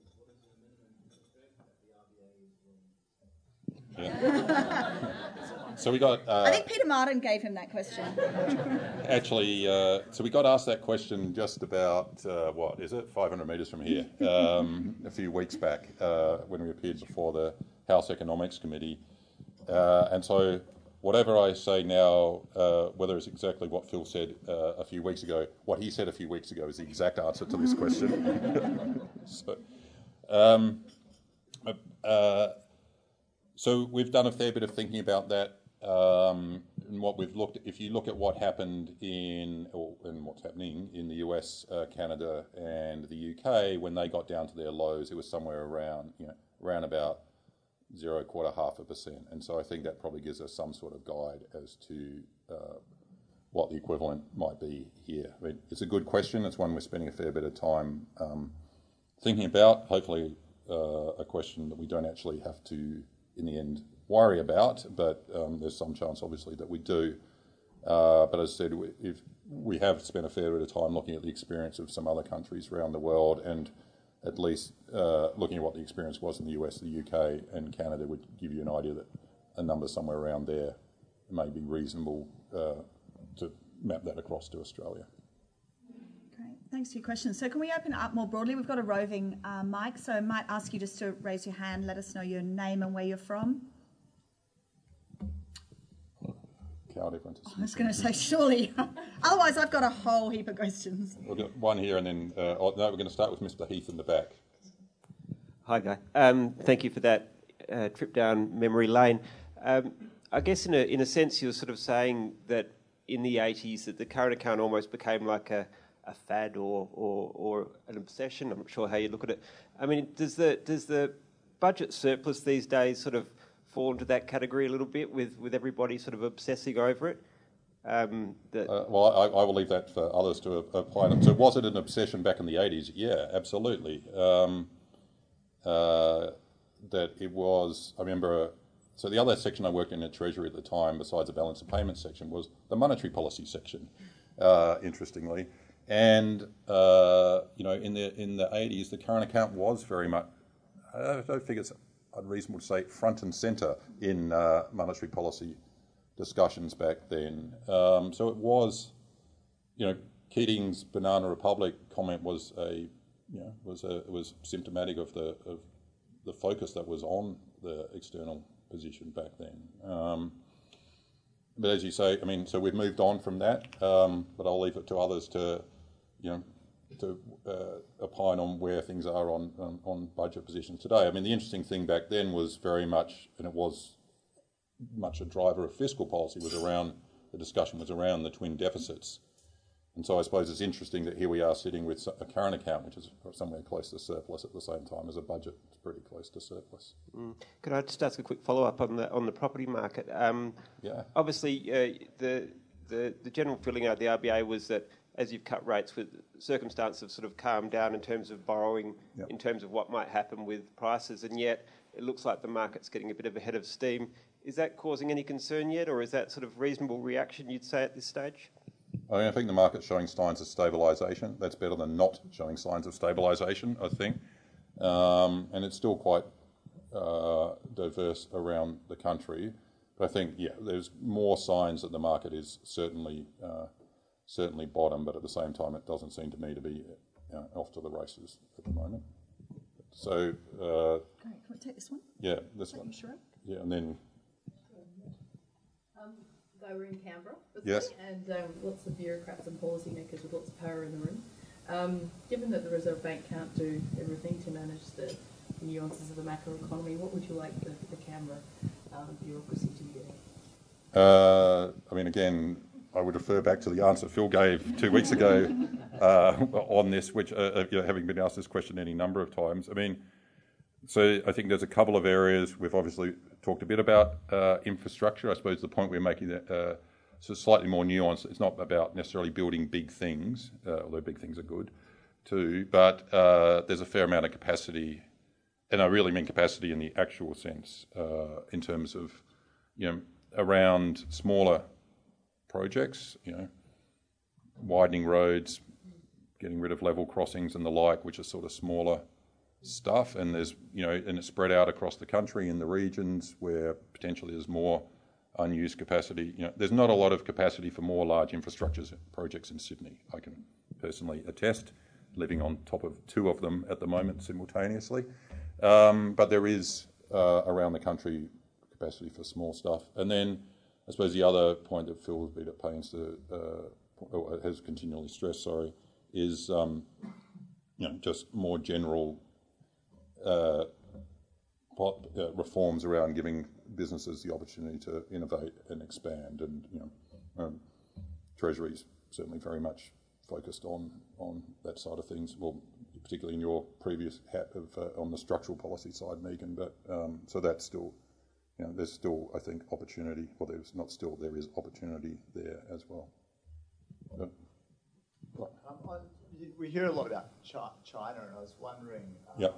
Yeah. So we got. Uh, I think Peter Martin gave him that question. Actually, uh, so we got asked that question just about uh, what is it, five hundred metres from here, um, a few weeks back uh, when we appeared before the House Economics Committee, uh, and so. Whatever I say now, uh, whether it's exactly what Phil said uh, a few weeks ago, what he said a few weeks ago is the exact answer to this question. so, um, uh, so we've done a fair bit of thinking about that. Um, and what we've looked at, if you look at what happened in, or and what's happening in the U S, uh, Canada, and the U K, when they got down to their lows, it was somewhere around, you know, around about zero quarter half a percent, and so I think that probably gives us some sort of guide as to uh, what the equivalent might be here. I mean, it's a good question. It's one we're spending a fair bit of time um, thinking about. Hopefully, uh, a question that we don't actually have to, in the end, worry about. But um, there's some chance, obviously, that we do. Uh, but as I said, we, if we have spent a fair bit of time looking at the experience of some other countries around the world, and at least uh, looking at what the experience was in the U S, the U K and Canada would give you an idea that a number somewhere around there may be reasonable uh, to map that across to Australia. Great, thanks for your question. So can we open it up more broadly? We've got a roving uh, mic, so I might ask you just to raise your hand, let us know your name and where you're from. Cowed everyone to I was going to say, surely. Otherwise, I've got a whole heap of questions. We've got one here, and then uh, oh, no, we're going to start with Mister Heath in the back. Hi, Guy. Um, thank you for that uh, trip down memory lane. Um, I guess, in a in a sense, you're sort of saying that in the eighties, that the current account almost became like a, a fad or, or or an obsession. I'm not sure how you look at it. I mean, does the does the budget surplus these days sort of fall into that category a little bit, with, with everybody sort of obsessing over it? Um, that uh, well, I, I will leave that for others to apply them. So was it an obsession back in the eighties? Yeah, absolutely. Um, uh, that it was, I remember, uh, so the other section I worked in at Treasury at the time, besides the balance of payments section, was the monetary policy section, uh, interestingly. And, uh, you know, in the in the eighties, the current account was very much, I don't think it's unreasonable to say, front and centre in uh, monetary policy discussions back then. Um, so it was, you know, Keating's Banana Republic comment was a, you know, was a was symptomatic of the of the focus that was on the external position back then. Um, but as you say, I mean, so we've moved on from that. Um, but I'll leave it to others to, you know, to uh, opine on where things are on, on on budget positions today. I mean, the interesting thing back then was very much, and it was much a driver of fiscal policy, was around the discussion was around the twin deficits. And so I suppose it's interesting that here we are sitting with a current account which is somewhere close to surplus at the same time as a budget that's pretty close to surplus. Mm. Could I just ask a quick follow-up on the on the property market? Um, yeah. Obviously, uh, the, the the general feeling out of the R B A was that as you've cut rates, with circumstances have sort of calmed down in terms of borrowing, yep. in terms of what might happen with prices, and yet it looks like the market's getting a bit of a head of steam. Is that causing any concern yet, or is that sort of reasonable reaction, you'd say, at this stage? I, mean, I think the market's showing signs of stabilisation. That's better than not showing signs of stabilisation, I think. Um, and it's still quite uh, diverse around the country. But I think, yeah, there's more signs that the market is certainly uh, certainly bottom, but at the same time, it doesn't seem to me to be you know, off to the races at the moment. So, uh, Great. Can we take this one? Yeah, this Thank one. You, Sheree. Yeah, and then. Um, they were in Canberra, yes, and um, lots of bureaucrats and policymakers with lots of power in the room. Um, given that the Reserve Bank can't do everything to manage the nuances of the macro economy, what would you like the, the Canberra um, bureaucracy to be doing? Uh, I mean, again, I would refer back to the answer Phil gave two weeks ago uh, on this, which, uh, you know, having been asked this question any number of times. I mean, so I think there's a couple of areas. We've obviously talked a bit about uh, infrastructure. I suppose the point we're making that uh, so slightly more nuanced. It's not about necessarily building big things, uh, although big things are good too, but uh, there's a fair amount of capacity, and I really mean capacity in the actual sense, uh, in terms of, you know, around smaller projects, you know, widening roads, getting rid of level crossings and the like, which are sort of smaller stuff. And there's, you know, and it's spread out across the country in the regions where potentially there's more unused capacity. You know, there's not a lot of capacity for more large infrastructure projects in Sydney. I can personally attest, living on top of two of them at the moment simultaneously. Um, but there is uh, around the country capacity for small stuff. And then I suppose the other point that Phil has been at pains to, uh, or has continually stressed, sorry, is um, you know, just more general uh, reforms around giving businesses the opportunity to innovate and expand. And you know, um, Treasury's certainly very much focused on on that side of things. Well, particularly in your previous hat of uh, on the structural policy side, Megan. But um, so that's still. You know, there's still, I think, opportunity, or there's not still, there is opportunity there as well. But, um, I, we hear a lot about China, and I was wondering... Um, yeah.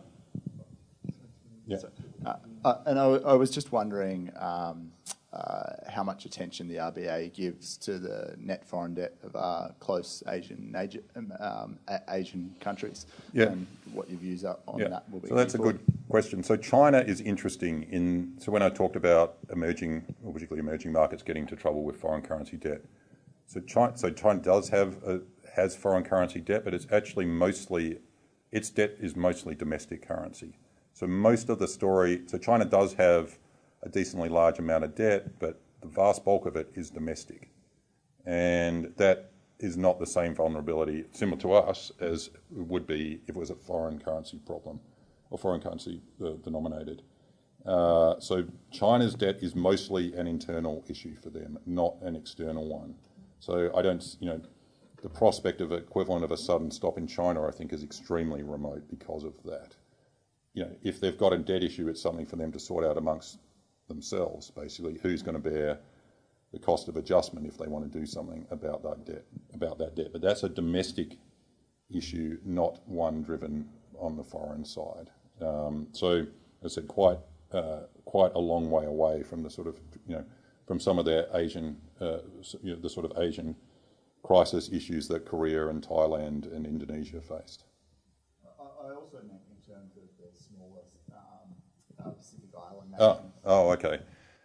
Yeah. So, uh, uh, and I, I was just wondering um, uh, how much attention the R B A gives to the net foreign debt of our close Asian um, Asian countries, yeah. and what your views are on yeah. that will be. So that's a good question. So China is interesting in, so when I talked about emerging, or particularly emerging markets getting into trouble with foreign currency debt, so China, so China does have, a, has foreign currency debt, but it's actually mostly, its debt is mostly domestic currency. So most of the story, so China does have a decently large amount of debt, but the vast bulk of it is domestic. And that is not the same vulnerability, similar to us, as it would be if it was a foreign currency problem, or foreign currency uh, denominated. Uh, so China's debt is mostly an internal issue for them, not an external one. So I don't, you know, the prospect of equivalent of a sudden stop in China, I think, is extremely remote because of that. You know, if they've got a debt issue, it's something for them to sort out amongst themselves, basically. Who's going to bear the cost of adjustment if they want to do something about that debt, about that debt. But that's a domestic issue, not one driven on the foreign side. Um, so, as I said, quite uh, quite a long way away from the sort of, you know, from some of their Asian, uh, you know, the sort of Asian crisis issues that Korea and Thailand and Indonesia faced. I also meant in terms of the smallest um, uh, Pacific Island nations. Oh, oh okay.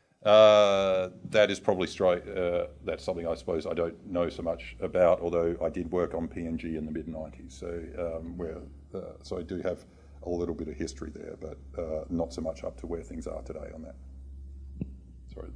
Uh, that is probably straight. Uh, that's something I suppose I don't know so much about. Although I did work on P N G in the mid nineties, so um, where uh, so I do have a little bit of history there, but uh, not so much up to where things are today on that. Sorry.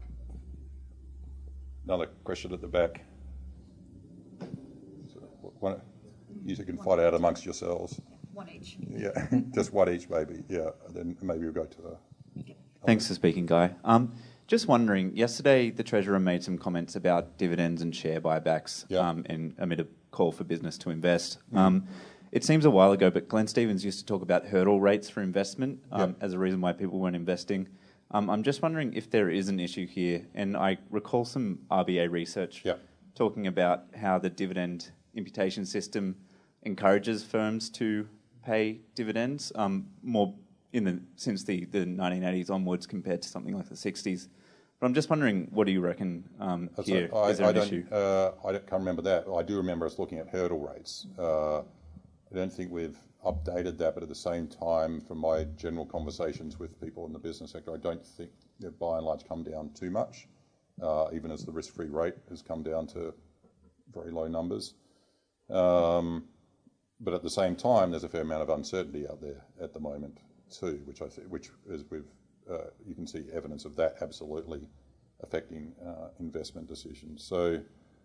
Another question at the back. So, one, You can fight out amongst yourselves. One each. Yeah, just one each maybe. Yeah, then maybe we'll go to the... Okay. Thanks for speaking, Guy. Um, just wondering, yesterday the Treasurer made some comments about dividends and share buybacks yeah. um, and amid a call for business to invest. Mm. Um, it seems a while ago, but Glenn Stevens used to talk about hurdle rates for investment um, yeah. as a reason why people weren't investing. Um, I'm just wondering if there is an issue here, and I recall some R B A research yeah. talking about how the dividend imputation system encourages firms to pay dividends um, more in the since the, the nineteen eighties onwards compared to something like the sixties. But I'm just wondering, what do you reckon um, here? I, is there I an don't, issue? Uh, I don't, can't remember that. I do remember us looking at hurdle rates. Uh, I don't think we've updated that, but at the same time, from my general conversations with people in the business sector, I don't think they've by and large come down too much, uh, even as the risk-free rate has come down to very low numbers. Um, but at the same time, there's a fair amount of uncertainty out there at the moment too, which I th- which is we've uh, you can see evidence of that absolutely affecting uh, investment decisions. So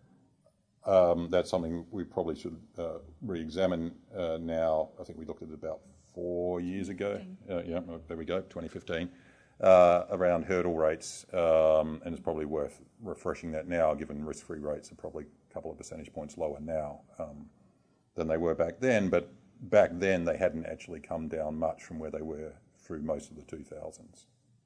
um, that's something we probably should uh, re-examine uh, now. I think we looked at it about four years ago. Uh, yeah, there we go, twenty fifteen, uh, around hurdle rates, um, and it's probably worth refreshing that now, given risk-free rates are probably a couple of percentage points lower now um, than they were back then. But back then, they hadn't actually come down much from where they were through most of the two thousands.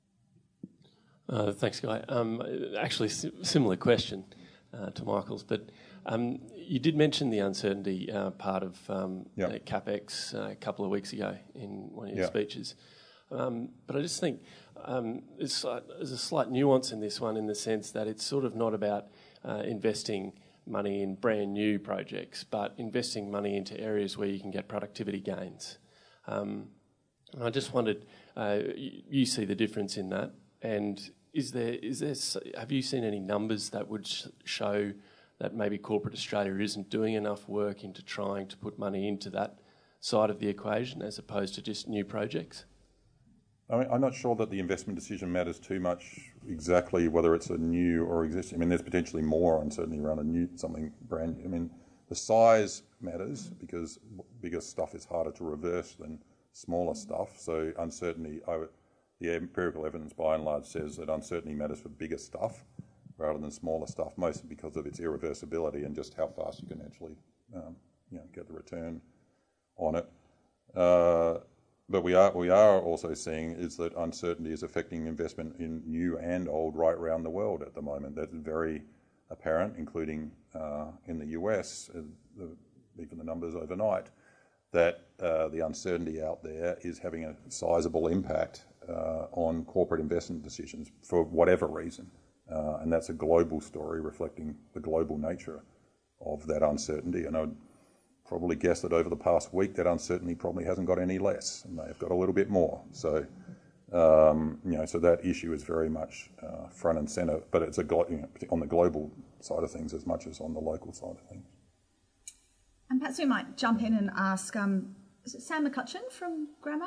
Uh, thanks, Guy. Um, actually, si- similar question uh, to Michael's, but um, you did mention the uncertainty uh, part of um, yep. uh, CapEx uh, a couple of weeks ago in one of your yep. speeches. Um, but I just think um, there's, uh, there's a slight nuance in this one, in the sense that it's sort of not about uh, investing money in brand new projects, but investing money into areas where you can get productivity gains. Um, and I just wondered, uh, you, you see the difference in that, and is there is there have you seen any numbers that would sh- show that maybe corporate Australia isn't doing enough work into trying to put money into that side of the equation as opposed to just new projects? I mean, I'm not sure that the investment decision matters too much exactly whether it's a new or existing. I mean, there's potentially more uncertainty around a new, something brand new. I mean, the size matters because bigger stuff is harder to reverse than smaller stuff. So uncertainty, I would, the empirical evidence by and large says that uncertainty matters for bigger stuff rather than smaller stuff, mostly because of its irreversibility and just how fast you can actually um, you know, get the return on it. Uh, But we are we are also seeing is that uncertainty is affecting investment in new and old right around the world at the moment. That's very apparent, including uh, in the U S, uh, the, even the numbers overnight, that uh, the uncertainty out there is having a sizable impact uh, on corporate investment decisions for whatever reason. Uh, and that's a global story reflecting the global nature of that uncertainty. And I would probably guess that over the past week that uncertainty probably hasn't got any less, and they've got a little bit more. So, um, you know, so that issue is very much uh, front and centre, but it's a glo- you know, on the global side of things as much as on the local side of things. And perhaps we might jump in and ask, um, is it Sam McCutcheon from Grammar?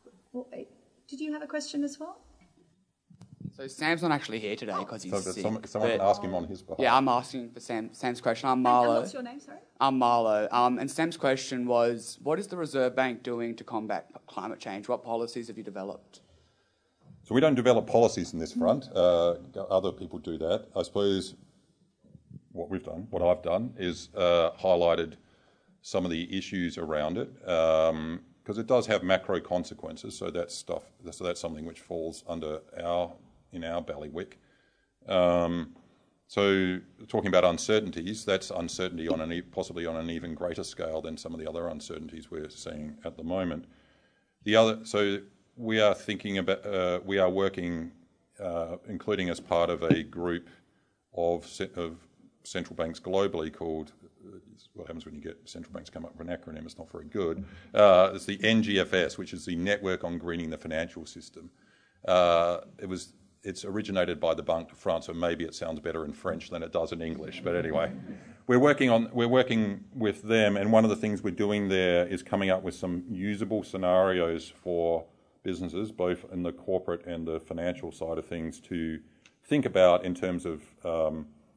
Did you have a question as well? So Sam's not actually here today because he's So that sick. someone, someone can ask him on his behalf. Yeah, I'm asking for Sam, Sam's question. I'm And Marlo. what's your name, sorry? I'm Marlo. Um, and Sam's question was, what is the Reserve Bank doing to combat p- climate change? What policies have you developed? So we don't develop policies in this front. Uh, other people do that. I suppose what we've done, what I've done, is uh, highlighted some of the issues around it, because um, it does have macro consequences. So that's stuff. So that's something which falls under our in our bailiwick. Um, so talking about uncertainties, that's uncertainty on an e- possibly on an even greater scale than some of the other uncertainties we're seeing at the moment. The other, so we are thinking about, uh, we are working, uh, including as part of a group of of central banks globally called. What happens when you get central banks come up with an acronym? It's not very good. Uh, it's the N G F S, which is the Network on Greening the Financial System. Uh, it was. It's originated by the Banque de France, so maybe it sounds better in French than it does in English. But anyway, we're working on we're working with them, and one of the things we're doing there is coming up with some usable scenarios for businesses, both in the corporate and the financial side of things, to think about in terms of um,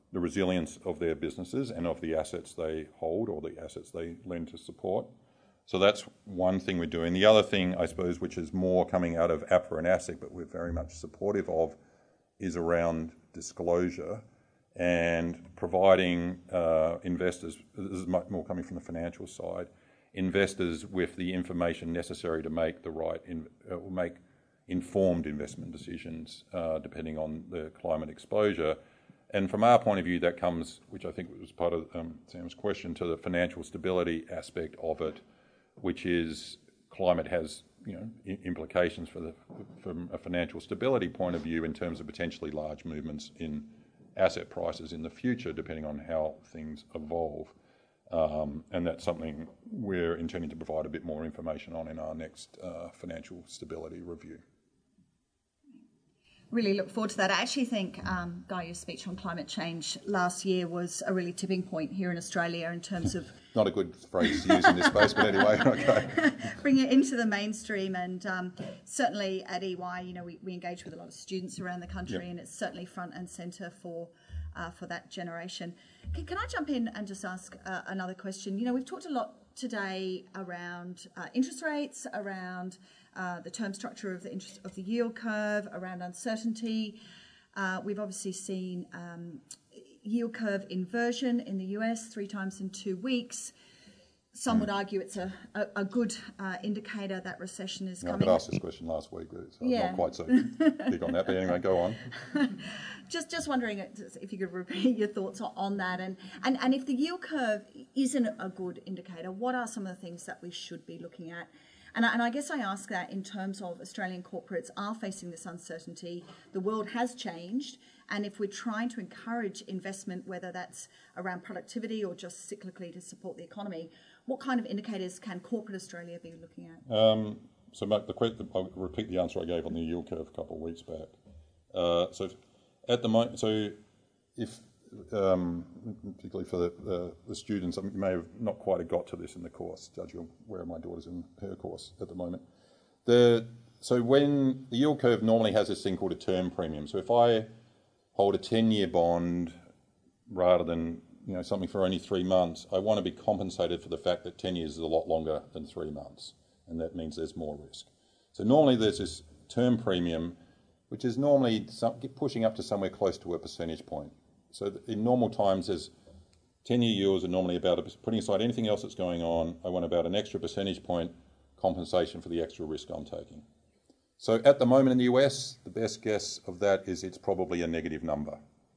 the resilience of their businesses and of the assets they hold or the assets they lend to support. So that's one thing we're doing. The other thing, I suppose, which is more coming out of APRA and ASIC, but we're very much supportive of, is around disclosure and providing uh, investors, this is much more coming from the financial side, investors with the information necessary to make the right, in, uh, make informed investment decisions uh, depending on the climate exposure. And from our point of view, that comes, which I think was part of um, Sam's question, to the financial stability aspect of it, which is climate has, you know, I- implications for the, from a financial stability point of view in terms of potentially large movements in asset prices in the future, depending on how things evolve. Um, and that's something we're intending to provide a bit more information on in our next uh, financial stability review. Really look forward to that. I actually think, um, Guy, your speech on climate change last year was a really tipping point here in Australia in terms of... Not a good phrase to use in this space, but anyway, okay. Bring it into the mainstream, and um, certainly at E Y, you know, we, we engage with a lot of students around the country, yep. and it's certainly front and centre for uh, for that generation. Can, can I jump in and just ask uh, another question? You know, we've talked a lot today around uh, interest rates, around uh, the term structure of the interest of the yield curve, around uncertainty. Uh, we've obviously seen um, yield curve inversion in the U S three times in two weeks. Some mm. would argue it's a, a, a good uh, indicator that recession is no, coming. I could ask this question last week, but I'm yeah. not quite so big on that. But anyway, go on. Just just wondering if you could repeat your thoughts on that, and, and, and if the yield curve isn't a good indicator, what are some of the things that we should be looking at? And I, and I guess I ask that in terms of Australian corporates are facing this uncertainty. The world has changed, and if we're trying to encourage investment, whether that's around productivity or just cyclically to support the economy, what kind of indicators can corporate Australia be looking at? Um, so Mark, the question, I'll repeat the answer I gave on the yield curve a couple of weeks back. Uh, so if, at the moment, so if um, particularly for the, the, the students, I mean, you may have not quite got to this in the course, judging where my daughter's in her course at the moment. The so when the yield curve normally has this thing called a term premium. So if I hold a ten-year bond rather than you know something for only three months, I want to be compensated for the fact that ten years is a lot longer than three months, and that means there's more risk. So normally there's this term premium, which is normally some, pushing up to somewhere close to a percentage point. So in normal times, there's ten-year yields are normally about, a, putting aside anything else that's going on, I want about an extra percentage point compensation for the extra risk I'm taking. So at the moment in the U S, the best guess of that is it's probably a negative number,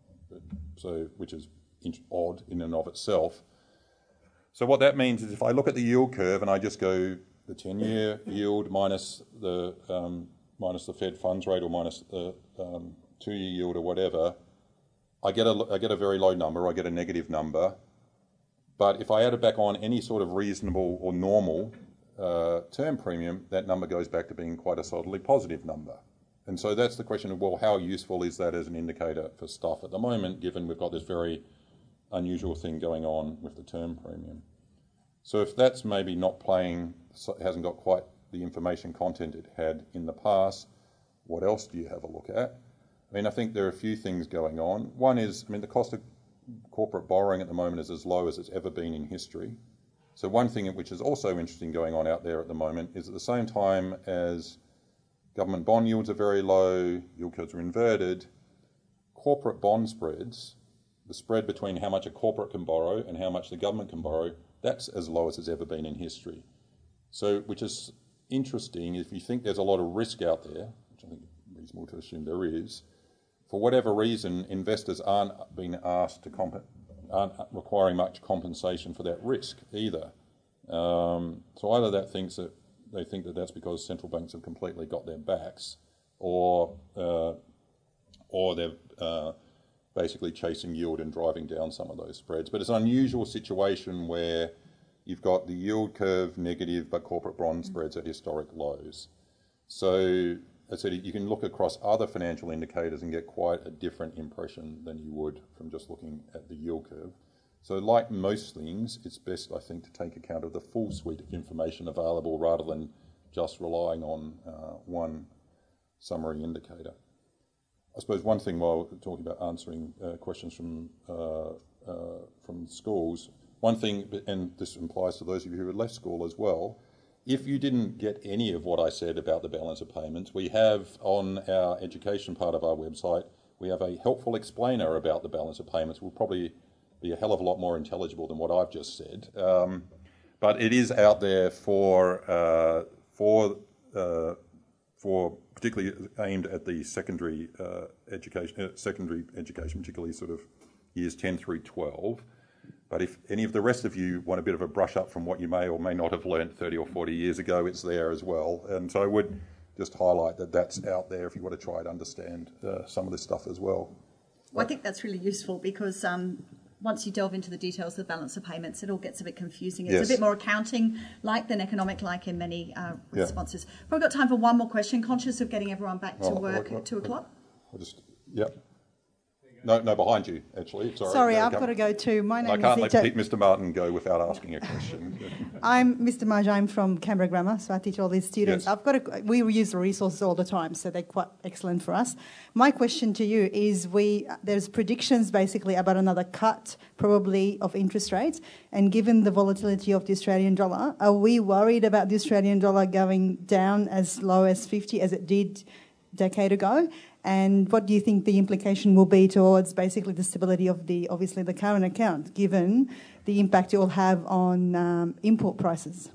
so which is odd in and of itself. So what that means is if I look at the yield curve and I just go the ten-year yield minus the um, minus the Fed funds rate or minus the um, two-year yield or whatever, I get a I get a very low number. I get a negative number. But if I add it back on any sort of reasonable or normal uh, term premium, that number goes back to being quite a solidly positive number. And so that's the question of, well, how useful is that as an indicator for stuff at the moment, given we've got this very unusual thing going on with the term premium. So if that's maybe not playing, hasn't got quite the information content it had in the past, what else do you have a look at? I mean, I think there are a few things going on. One is, I mean, the cost of corporate borrowing at the moment is as low as it's ever been in history. So one thing which is also interesting going on out there at the moment is at the same time as government bond yields are very low, yield curves are inverted, corporate bond spreads, the spread between how much a corporate can borrow and how much the government can borrow, that's as low as it's ever been in history. So, which is interesting if you think there's a lot of risk out there, which I think is reasonable to assume there is, for whatever reason, investors aren't being asked to comp- aren't requiring much compensation for that risk either. Um, so either that thinks that they think that that's because central banks have completely got their backs, or uh, or they're uh, basically chasing yield and driving down some of those spreads. But it's an unusual situation where you've got the yield curve negative, but corporate bond spreads at historic lows. So I said you can look across other financial indicators and get quite a different impression than you would from just looking at the yield curve. So like most things, it's best, I think, to take account of the full suite of information available rather than just relying on uh, one summary indicator. I suppose one thing while talking about answering uh, questions from uh, uh, from schools, one thing, and this implies to those of you who have left school as well, if you didn't get any of what I said about the balance of payments, we have on our education part of our website, we have a helpful explainer about the balance of payments. Will probably be a hell of a lot more intelligible than what I've just said. Um, but it is out there for uh, for uh, for particularly aimed at the secondary uh, education, uh, secondary education, particularly sort of years ten through twelve. But if any of the rest of you want a bit of a brush up from what you may or may not have learned thirty or forty years ago, it's there as well. And so I would just highlight that that's out there if you want to try to understand uh, some of this stuff as well. Well, I think that's really useful because um, once you delve into the details of the balance of payments, it all gets a bit confusing. It's Yes. a bit more accounting-like than economic-like in many uh, Yeah. responses. We've got time for one more question, conscious of getting everyone back to Oh, work oh, oh, at two o'clock. I'll just, yep. No, no, behind you, actually. Sorry, Sorry, There, I've come. got to go too. My name I can't is let Zita. Pete, Mister Martin go without asking a question. I'm Mister Marge. I'm from Canberra Grammar, so I teach all these students. Yes. I've got a, we use the resources all the time, so they're quite excellent for us. My question to you is: we there's predictions basically about another cut, probably of interest rates, and given the volatility of the Australian dollar, are we worried about the Australian dollar going down as low as fifty as it did a decade ago? And what do you think the implication will be towards basically the stability of the, obviously, the current account, given the impact it will have on um, import prices?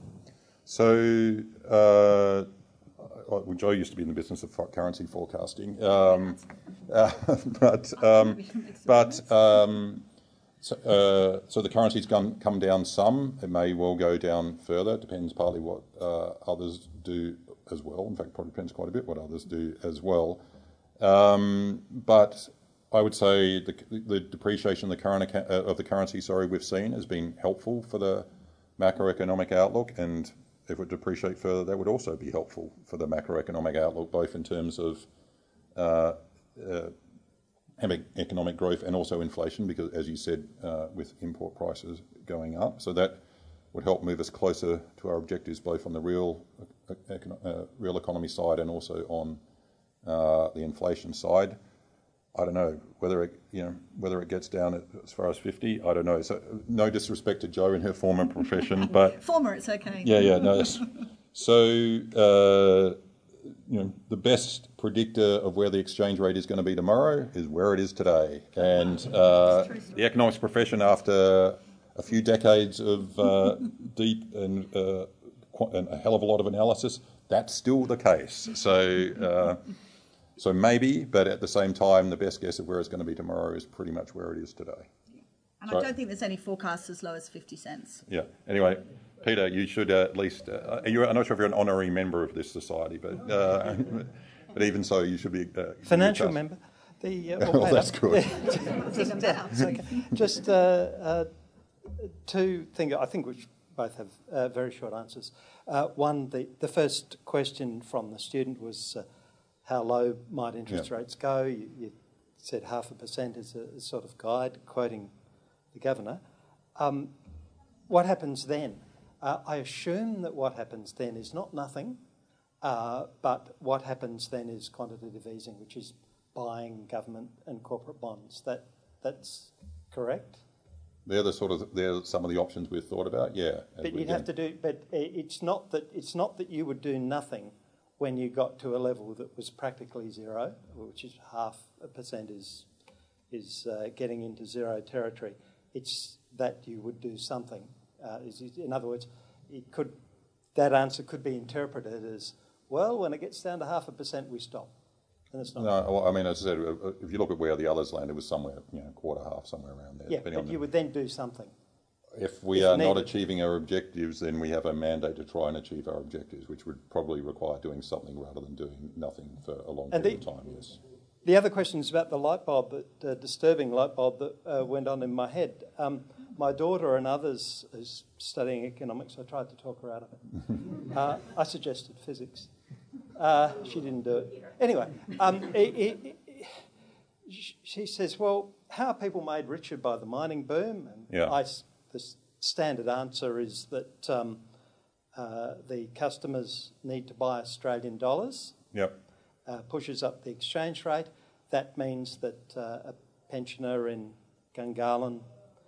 So, uh, well, Joe used to be in the business of currency forecasting, um, uh, but um, but um, so, uh, so the currency's come come down some. It may well go down further. It depends partly what uh, others do as well. In fact, probably depends quite a bit what others do as well. Um, but I would say the, the depreciation of the current uh, of the currency, sorry, we've seen has been helpful for the macroeconomic outlook, and if it would depreciate further, that would also be helpful for the macroeconomic outlook, both in terms of uh, uh, having economic growth and also inflation, because, as you said, uh, with import prices going up, so that would help move us closer to our objectives, both on the real uh, econo- uh, real economy side and also on Uh, the inflation side. I don't know whether it, you know, whether it gets down as far as fifty. I don't know. So no disrespect to Jo in her former profession, but Former, it's okay. yeah, yeah, no. That's, so uh, you know, the best predictor of where the exchange rate is going to be tomorrow is where it is today, and uh, the economics profession, after a few decades of uh, deep and, uh, qu- and a hell of a lot of analysis, that's still the case. So. Uh, So maybe, but at the same time, the best guess of where it's going to be tomorrow is pretty much where it is today. And So- I don't think there's any forecast as low as fifty cents. Yeah. Anyway, Peter, you should uh, at least. Uh, you're, I'm not sure if you're an honorary member of this society, but uh, but even so, you should be uh, Financial you member. The, uh, well, well, that's good. just, uh, okay. Just uh, uh, two things. I think which both have uh, very short answers. Uh, one, the, the first question from the student was uh, how low might interest Yeah. rates go? You, you said half a percent is a, a sort of guide, quoting the governor. Um, what happens then? Uh, I assume that what happens then is not nothing, uh, but what happens then is quantitative easing, which is buying government and corporate bonds. That that's correct. They're the sort of they're some of the options we've thought about. Yeah, But you'd have to do. But it's not that it's not that you would do nothing when you got to a level that was practically zero, which is half a percent is is uh, getting into zero territory. It's that you would do something. Uh, is, in other words, it could that answer could be interpreted as, well, when it gets down to half a percent, we stop. And it's not. No, well, I mean, as I said, if you look at where the others landed, it was somewhere, you know, quarter half, somewhere around there. Yeah, depending but on you the, would then do something. If we if are not needed. achieving our objectives, then we have a mandate to try and achieve our objectives, which would probably require doing something rather than doing nothing for a long And period the- of time. Yes. The other question is about the light bulb, that uh, disturbing light bulb that uh, went on in my head. Um, my daughter and others is studying economics. I tried to talk her out of it. uh, I suggested physics. Uh, she didn't do it. Anyway, um, it, it, it, she says, well, how are people made richer by the mining boom? And Yeah. I, the standard answer is that um, uh, the customers need to buy Australian dollars. Yep. Uh, pushes up the exchange rate. that means that uh, a pensioner in Gungahlin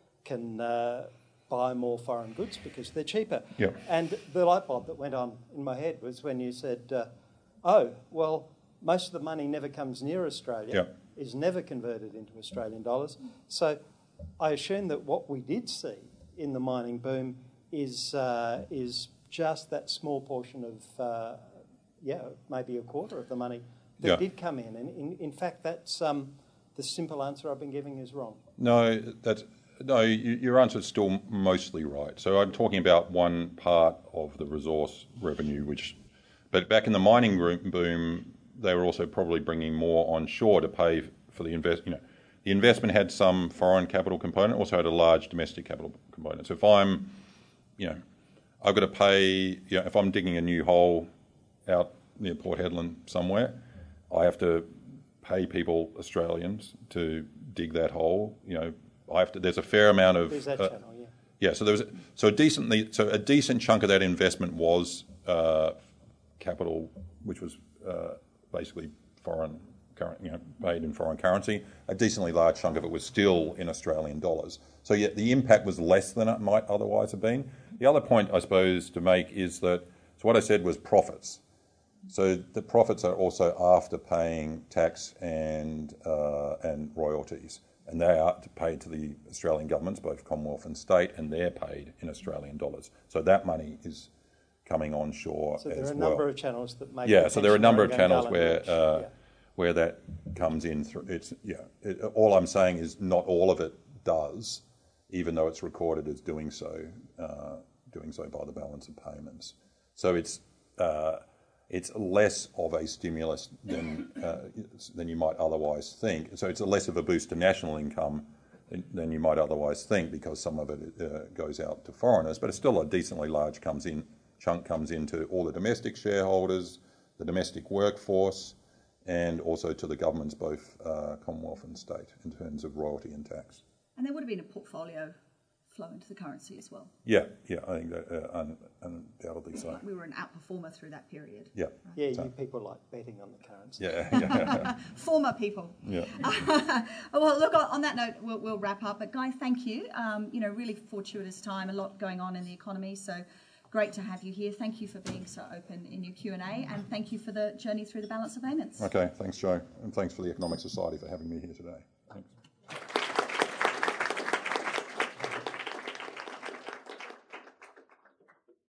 can uh, buy more foreign goods because they're cheaper. Yep. And the light bulb that went on in my head was when you said, uh, oh, well, most of the money never comes near Australia, Yep. is never converted into Australian dollars. So I assume that what we did see in the mining boom is uh, is just that small portion of, uh, yeah, maybe a quarter of the money that Yeah. did come in. And in, in fact, that's um, the simple answer I've been giving is wrong. No, that's, no, you, your answer is still mostly right. So I'm talking about one part of the resource revenue, which, but back in the mining boom, they were also probably bringing more onshore to pay for the invest. You know, the investment had some foreign capital component, also had a large domestic capital component. So if I'm, you know, I've got to pay, you know, if I'm digging a new hole out near Port Hedland somewhere, I have to pay people, Australians, to dig that hole. You know, I have to. There's a fair amount of. There's that uh, channel, yeah. Yeah, so there was so a decently so a decent chunk of that investment was uh, capital, which was uh, basically foreign, current, you know, paid in foreign currency. A decently large chunk of it was still in Australian dollars. So yeah, the impact was less than it might otherwise have been. The other point I suppose to make is that so what I said was profits. So the profits are also after paying tax and uh, and royalties. And they are paid to the Australian governments, both Commonwealth and state, and they're paid in Australian dollars. So that money is coming onshore as well. So there are a number of channels that make. Yeah, so there are a number of channels Gungahlin where rich. uh, Yeah. where that comes in through. It's yeah. It, all I'm saying is not all of it does, even though it's recorded as doing so, uh, doing so by the balance of payments. So it's. Uh, It's less of a stimulus than uh, than you might otherwise think. So it's a less of a boost to national income than, than you might otherwise think, because some of it uh, goes out to foreigners, but it's still a decently large comes in chunk comes into all the domestic shareholders, the domestic workforce, and also to the governments, both uh, Commonwealth and state, in terms of royalty and tax. And there would have been a portfolio flow into the currency as well. Yeah, yeah, I think that uh, un, undoubtedly so. We were an outperformer through that period. Yeah. Yeah, So- you people like betting on the currency. Yeah, yeah, Former people. yeah. Well, look, on on that note, we'll, we'll wrap up. But Guy, thank you. Um, you know, really fortuitous time, a lot going on in the economy. So great to have you here. Thank you for being so open in your Q and A, and thank you for the journey through the balance of payments. Okay, thanks, Joe, and thanks for the Economic Society for having me here today. Thanks.